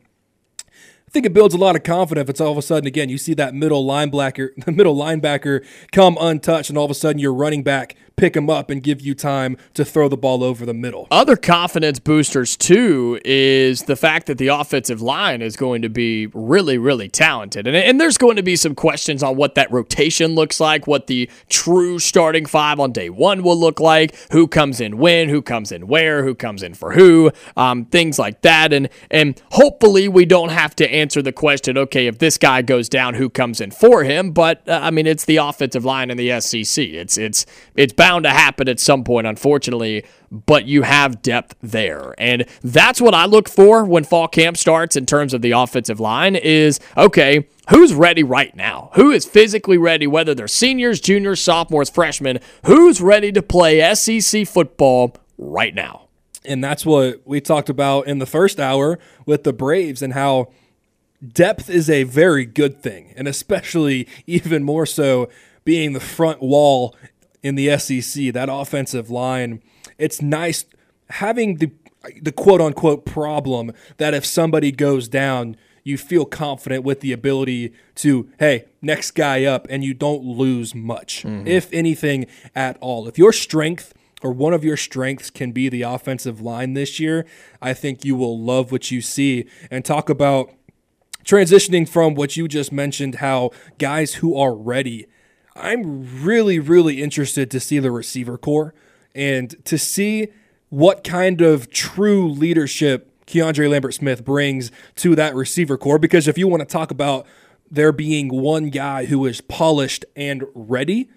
I think it builds a lot of confidence if it's all of a sudden, again, you see that middle linebacker, the middle linebacker come untouched, and all of a sudden your running back pick him up and give you time to throw the ball over the middle. Other confidence boosters, too, is the fact that the offensive line is going to be really, really talented. And, and there's going to be some questions on what that rotation looks like, what the true starting five on day one will look like, who comes in when, who comes in where, who comes in for who, um, things like that. And, and hopefully we don't have to answer the question, okay, if this guy goes down, who comes in for him? But, uh, I mean, it's the offensive line in the S E C. It's, it's, it's bound to happen at some point, unfortunately, but you have depth there. And that's what I look for when fall camp starts in terms of the offensive line is, okay, who's ready right now? Who is physically ready, whether they're seniors, juniors, sophomores, freshmen? Who's ready to play S E C football right now? And that's what we talked about in the first hour with the Braves and how depth is a very good thing, and especially even more so being the front wall in the S E C, that offensive line. It's nice having the the quote-unquote problem that if somebody goes down, you feel confident with the ability to, hey, next guy up, and you don't lose much, mm-hmm. if anything at all. If your strength or one of your strengths can be the offensive line this year, I think you will love what you see. And talk about transitioning from what you just mentioned, how guys who are ready, I'm really, really interested to see the receiver core and to see what kind of true leadership Keandre Lambert-Smith brings to that receiver core. Because if you want to talk about there being one guy who is polished and ready,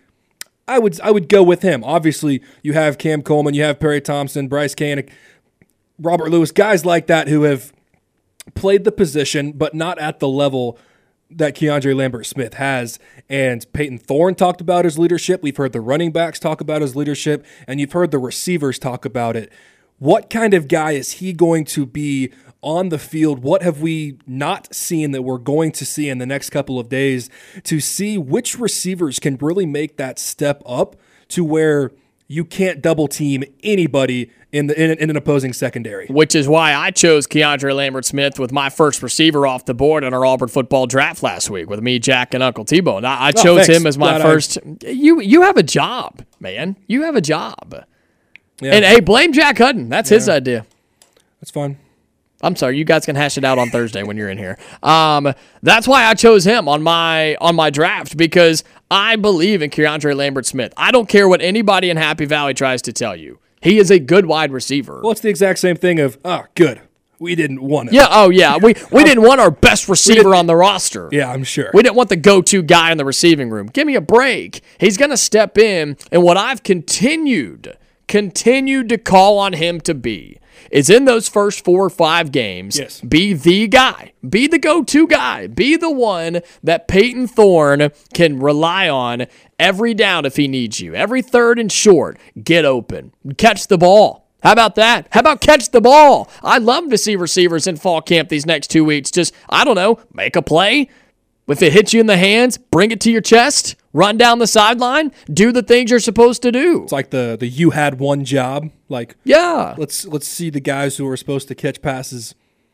I would I would go with him. Obviously, you have Cam Coleman, you have Perry Thompson, Bryce Koenig, Robert Lewis, guys like that who have played the position but not at the level that Keandre Lambert-Smith has. And Peyton Thorne talked about his leadership. We've heard the running backs talk about his leadership, and you've heard the receivers talk about it. What kind of guy is he going to be on the field? What have we not seen that we're going to see in the next couple of days to see which receivers can really make that step up to where you can't double team anybody in the in, in an opposing secondary? Which is why I chose Keandre Lambert-Smith with my first receiver off the board in our Auburn football draft last week with me, Jack, and Uncle T-Bone. I, I chose oh, him as my Glad first. I... You you have a job, man. You have a job. Yeah. And hey, blame Jack Hudden. That's yeah. his idea. That's fine. I'm sorry, you guys can hash it out on Thursday when you're in here. Um, that's why I chose him on my on my draft, because I believe in Keandre Lambert-Smith. I don't care what anybody in Happy Valley tries to tell you. He is a good wide receiver. Well, it's the exact same thing of, oh, good. We didn't want it. Yeah, oh, yeah. We we didn't want our best receiver on the roster. Yeah, I'm sure. We didn't want the go-to guy in the receiving room. Give me a break. He's going to step in, and what I've continued, continued to call on him to be is in those first four or five games, yes. be the guy. Be the go-to guy. Be the one that Peyton Thorne can rely on every down if he needs you. Every third and short, get open. Catch the ball. How about that? How about catch the ball? I love to see receivers in fall camp these next two weeks. Just, I don't know, make a play. If it hits you in the hands, bring it to your chest, run down the sideline, do the things you're supposed to do. It's like the the you had one job. Like, yeah, let's let's see the guys who are supposed to catch passes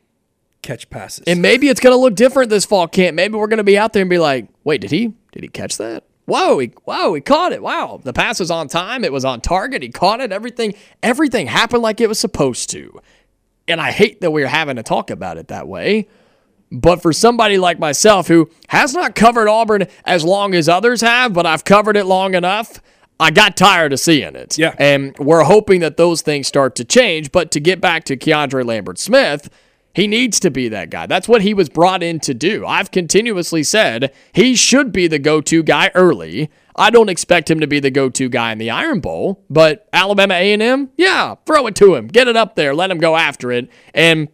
catch passes. And maybe it's going to look different this fall camp. Maybe we're going to be out there and be like, wait, did he did he catch that? Whoa, he, whoa, he caught it. Wow, the pass was on time. It was on target. He caught it. Everything, everything happened like it was supposed to. And I hate that we're having to talk about it that way. But for somebody like myself who has not covered Auburn as long as others have, but I've covered it long enough, I got tired of seeing it. Yeah. And we're hoping that those things start to change. But to get back to Keandre Lambert-Smith, he needs to be that guy. That's what he was brought in to do. I've continuously said he should be the go-to guy early. I don't expect him to be the go-to guy in the Iron Bowl, but Alabama A and M, yeah, throw it to him. Get it up there. Let him go after it. And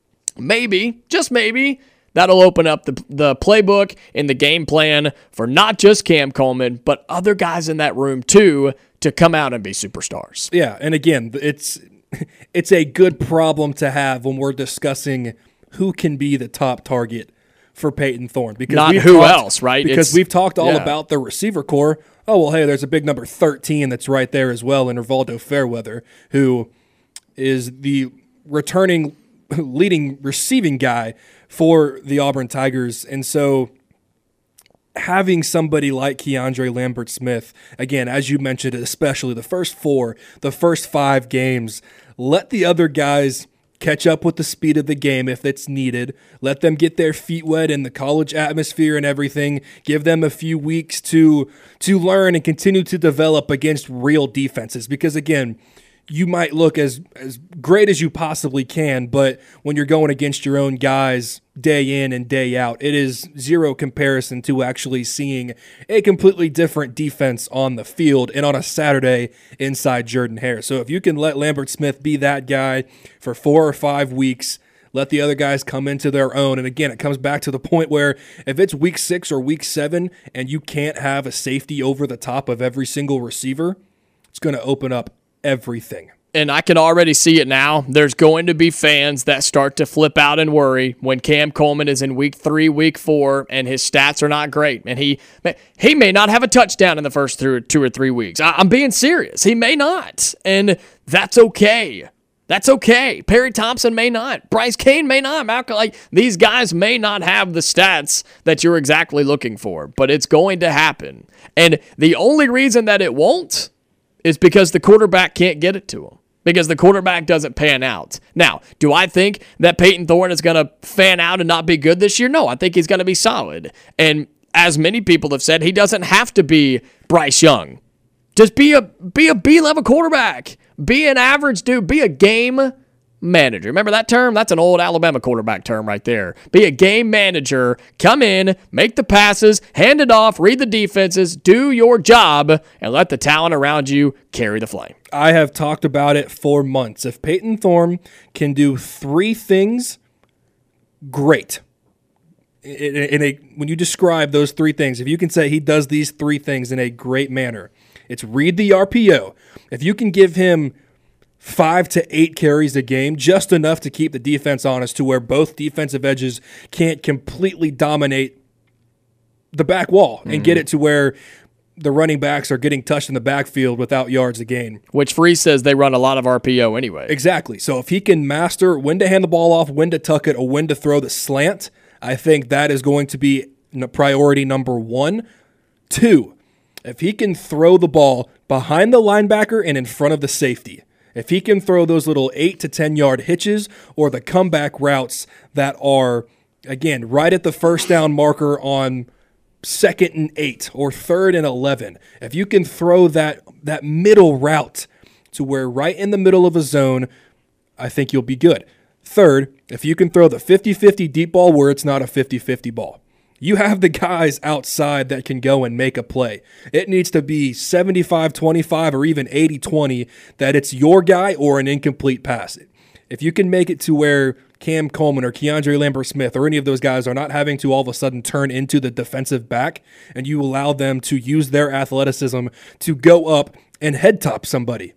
maybe, just maybe, that'll open up the, the playbook and the game plan for not just Cam Coleman, but other guys in that room too to come out and be superstars. Yeah, and again, it's it's a good problem to have when we're discussing who can be the top target for Peyton Thorne. Because Not we've who talked, else, right? Because It's- we've talked all yeah. about the receiver core. Oh, well, hey, there's a big number thirteen that's right there as well in Rivaldo Fairweather, who is the returning leading receiving guy for the Auburn Tigers. And so having somebody like Keandre Lambert-Smith, again, as you mentioned, especially the first four, the first five games, let the other guys catch up with the speed of the game if it's needed. Let them get their feet wet in the college atmosphere and everything. Give them a few weeks to to learn and continue to develop against real defenses. Because, again, you might look as, as great as you possibly can, but when you're going against your own guys day in and day out, it is zero comparison to actually seeing a completely different defense on the field and on a Saturday inside Jordan-Hare. So if you can let Lambert-Smith be that guy for four or five weeks, let the other guys come into their own. And again, it comes back to the point where if it's week six or week seven and you can't have a safety over the top of every single receiver, it's going to open up everything. And I can already see it now. There's going to be fans that start to flip out and worry when Cam Coleman is in week three, week four, and his stats are not great. And he he may not have a touchdown in the first two or, two or three weeks. I, I'm being serious. He may not. And that's okay. That's okay. Perry Thompson may not. Bryce Kane may not. Malcolm, like, these guys may not have the stats that you're exactly looking for, but it's going to happen. And the only reason that it won't is because the quarterback can't get it to him, because the quarterback doesn't pan out. Now, do I think that Peyton Thorne is going to fan out and not be good this year? No, I think he's going to be solid. And as many people have said, he doesn't have to be Bryce Young. Just be a be a B-level quarterback. Be an average dude. Be a game manager. Remember that term? That's an old Alabama quarterback term right there. Be a game manager. Come in, make the passes, hand it off, read the defenses, do your job, and let the talent around you carry the flame. I have talked about it for months. If Peyton Thorne can do three things, great. In a, in a, when you describe those three things, if you can say he does these three things in a great manner, it's read the R P O. If you can give him five to eight carries a game, just enough to keep the defense honest to where both defensive edges can't completely dominate the back wall and mm-hmm. get it to where the running backs are getting touched in the backfield without yards a gain. Which Freeze says they run a lot of R P O anyway. Exactly. So if he can master when to hand the ball off, when to tuck it, or when to throw the slant, I think that is going to be priority number one. Two, if he can throw the ball behind the linebacker and in front of the safety, if he can throw those little eight to ten yard hitches or the comeback routes that are, again, right at the first down marker on second and eight or third and eleven, if you can throw that that middle route to where right in the middle of a zone, I think you'll be good. Third, if you can throw the fifty-fifty deep ball where it's not a fifty-fifty ball. You have the guys outside that can go and make a play. It needs to be seventy-five twenty-five or even eighty twenty that it's your guy or an incomplete pass. If you can make it to where Cam Coleman or Keandre Lambert-Smith or any of those guys are not having to all of a sudden turn into the defensive back, and you allow them to use their athleticism to go up and head top somebody,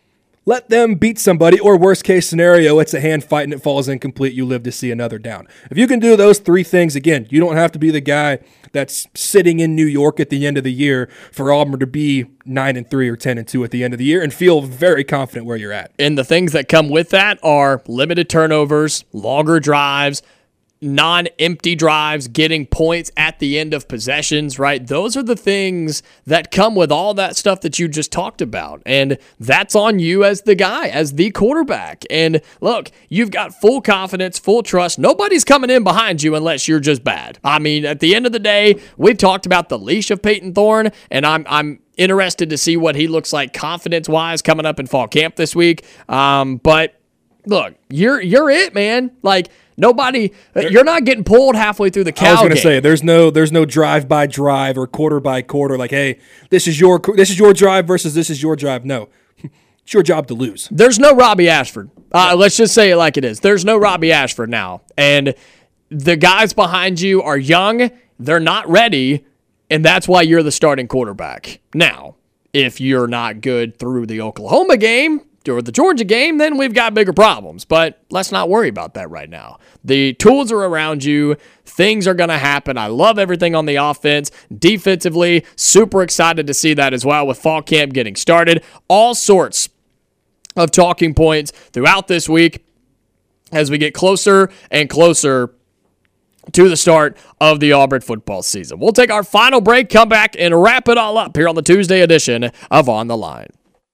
let them beat somebody, or worst case scenario, it's a hand fight and it falls incomplete. You live to see another down. If you can do those three things, again, you don't have to be the guy that's sitting in New York at the end of the year for Auburn to be nine and three or ten and two at the end of the year and feel very confident where you're at. And the things that come with that are limited turnovers, longer drives, non-empty drives, getting points at the end of possessions, right? Those are the things that come with all that stuff that you just talked about. And that's on you as the guy, as the quarterback. And look, you've got full confidence, full trust. Nobody's coming in behind you unless you're just bad. I mean, at the end of the day, we've talked about the leash of Peyton Thorne, and I'm I'm interested to see what he looks like confidence-wise coming up in fall camp this week. Um, but look, you're you're it, man. Like, nobody, you're not getting pulled halfway through the cow I was going to game. say there's no there's no drive by drive or quarter by quarter. Like, hey, this is your this is your drive versus this is your drive. No, it's your job to lose. There's no Robbie Ashford. Uh, let's just say it like it is. There's no Robbie Ashford now, and the guys behind you are young. They're not ready, and that's why you're the starting quarterback. Now, if you're not good through the Oklahoma game, or the Georgia game, then we've got bigger problems. But let's not worry about that right now. The tools are around you. Things are going to happen. I love everything on the offense. Defensively, super excited to see that as well with fall camp getting started. All sorts of talking points throughout this week as we get closer and closer to the start of the Auburn football season. We'll take our final break, come back, and wrap it all up here on the Tuesday edition of On the Line.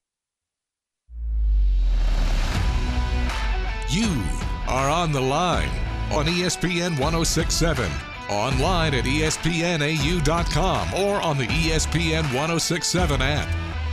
You are on the line on E S P N one oh six point seven, online at E S P N A U dot com, or on the E S P N one oh six point seven app.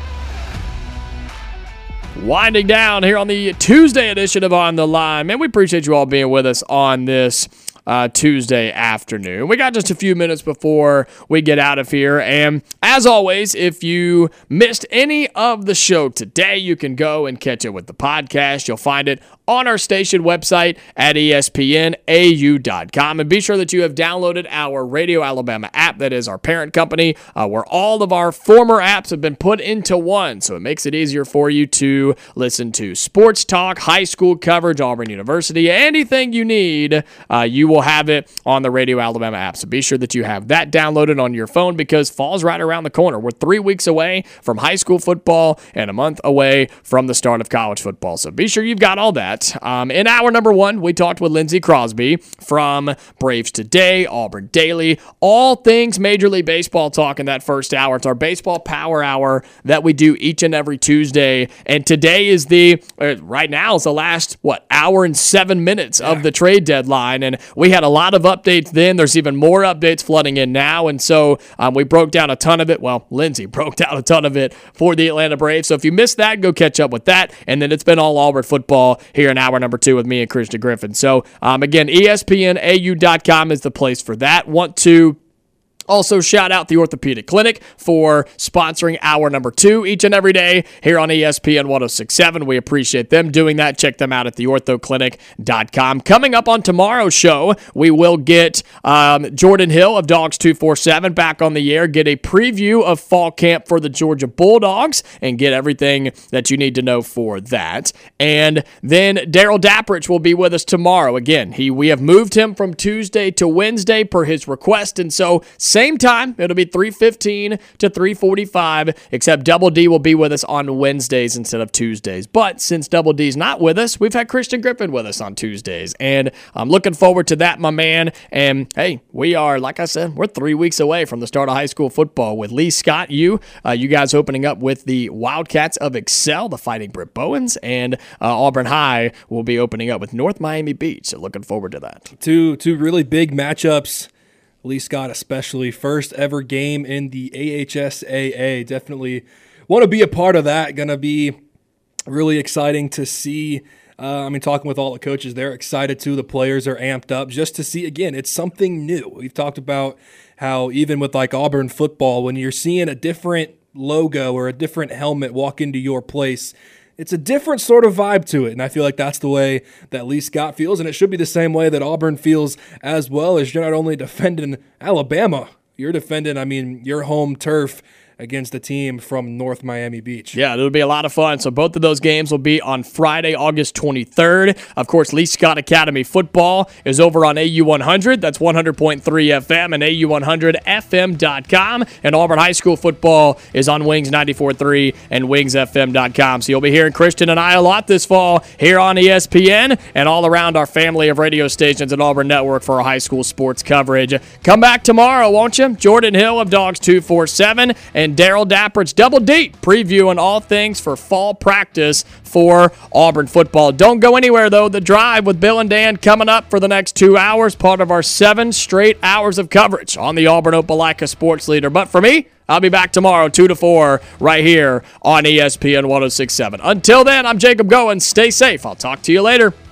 Winding down here on the Tuesday edition of On the Line. Man, we appreciate you all being with us on this Uh, Tuesday afternoon. We got just a few minutes before we get out of here. And as always, if you missed any of the show today, you can go and catch it with the podcast. You'll find it on our station website at E S P N A U dot com. And be sure that you have downloaded our Radio Alabama app. That is our parent company, uh, where all of our former apps have been put into one. So it makes it easier for you to listen to sports talk, high school coverage, Auburn University, anything you need. Uh, you will have it on the Radio Alabama app. So be sure that you have that downloaded on your phone, because fall's right around the corner. We're three weeks away from high school football and a month away from the start of college football. So be sure you've got all that. Um, in hour number one, we talked with Lindsey Crosby from Braves Today, Auburn Daily, all things Major League Baseball talk in that first hour. It's our baseball power hour that we do each and every Tuesday. And today is the, uh, right now is the last, what, hour and seven minutes of the trade deadline. And we had a lot of updates then. There's even more updates flooding in now. And so um, we broke down a ton of it. Well, Lindsey broke down a ton of it for the Atlanta Braves. So if you missed that, go catch up with that. And then it's been all Auburn football here in hour number two with me and Christian Griffin. So um, again, E S P N A U dot com is the place for that. Want to also shout out the Orthopedic Clinic for sponsoring hour number two each and every day here on E S P N one oh six point seven. We appreciate them doing that. Check them out at the ortho clinic dot com. Coming up on tomorrow's show, we will get um, Jordan Hill of Dogs two forty-seven back on the air, get a preview of fall camp for the Georgia Bulldogs, and get everything that you need to know for that. And then Daryl Dapprich will be with us tomorrow. Again, he we have moved him from Tuesday to Wednesday per his request, and so same time, it'll be three fifteen to three forty-five, except Double D will be with us on Wednesdays instead of Tuesdays. But since Double D's not with us, we've had Christian Griffin with us on Tuesdays, and I'm looking forward to that, my man. And hey, we are, like I said, we're three weeks away from the start of high school football with Lee Scott, you, uh, you guys opening up with the Wildcats of Excel, the Fighting Britt Bowens, and uh, Auburn High will be opening up with North Miami Beach. So looking forward to that. Two, two really big matchups. Lee Scott especially, first ever game in the A H S A A. Definitely want to be a part of that. Going to be really exciting to see. Uh, I mean, talking with all the coaches, they're excited too. The players are amped up just to see, again, it's something new. We've talked about how even with like Auburn football, when you're seeing a different logo or a different helmet walk into your place, it's a different sort of vibe to it, and I feel like that's the way that Lee Scott feels, and it should be the same way that Auburn feels as well, as you're not only defending Alabama, you're defending, I mean, your home turf against a team from North Miami Beach. Yeah, it'll be a lot of fun. So both of those games will be on Friday, August twenty-third. Of course, Lee Scott Academy football is over on A U one hundred. That's one hundred point three F M and A U one hundred F M dot com. And Auburn High School football is on Wings ninety-four point three and Wings F M dot com. So you'll be hearing Christian and I a lot this fall here on E S P N and all around our family of radio stations at Auburn Network for our high school sports coverage. Come back tomorrow, won't you? Jordan Hill of Dogs two forty-seven and Daryl Dapprich, Double D, previewing all things for fall practice for Auburn football. Don't go anywhere, though. The Drive with Bill and Dan coming up for the next two hours, part of our seven straight hours of coverage on the Auburn Opelika Sports Leader. But for me, I'll be back tomorrow, two to four, right here on E S P N one oh six point seven. Until then, I'm Jacob Goins. Stay safe. I'll talk to you later.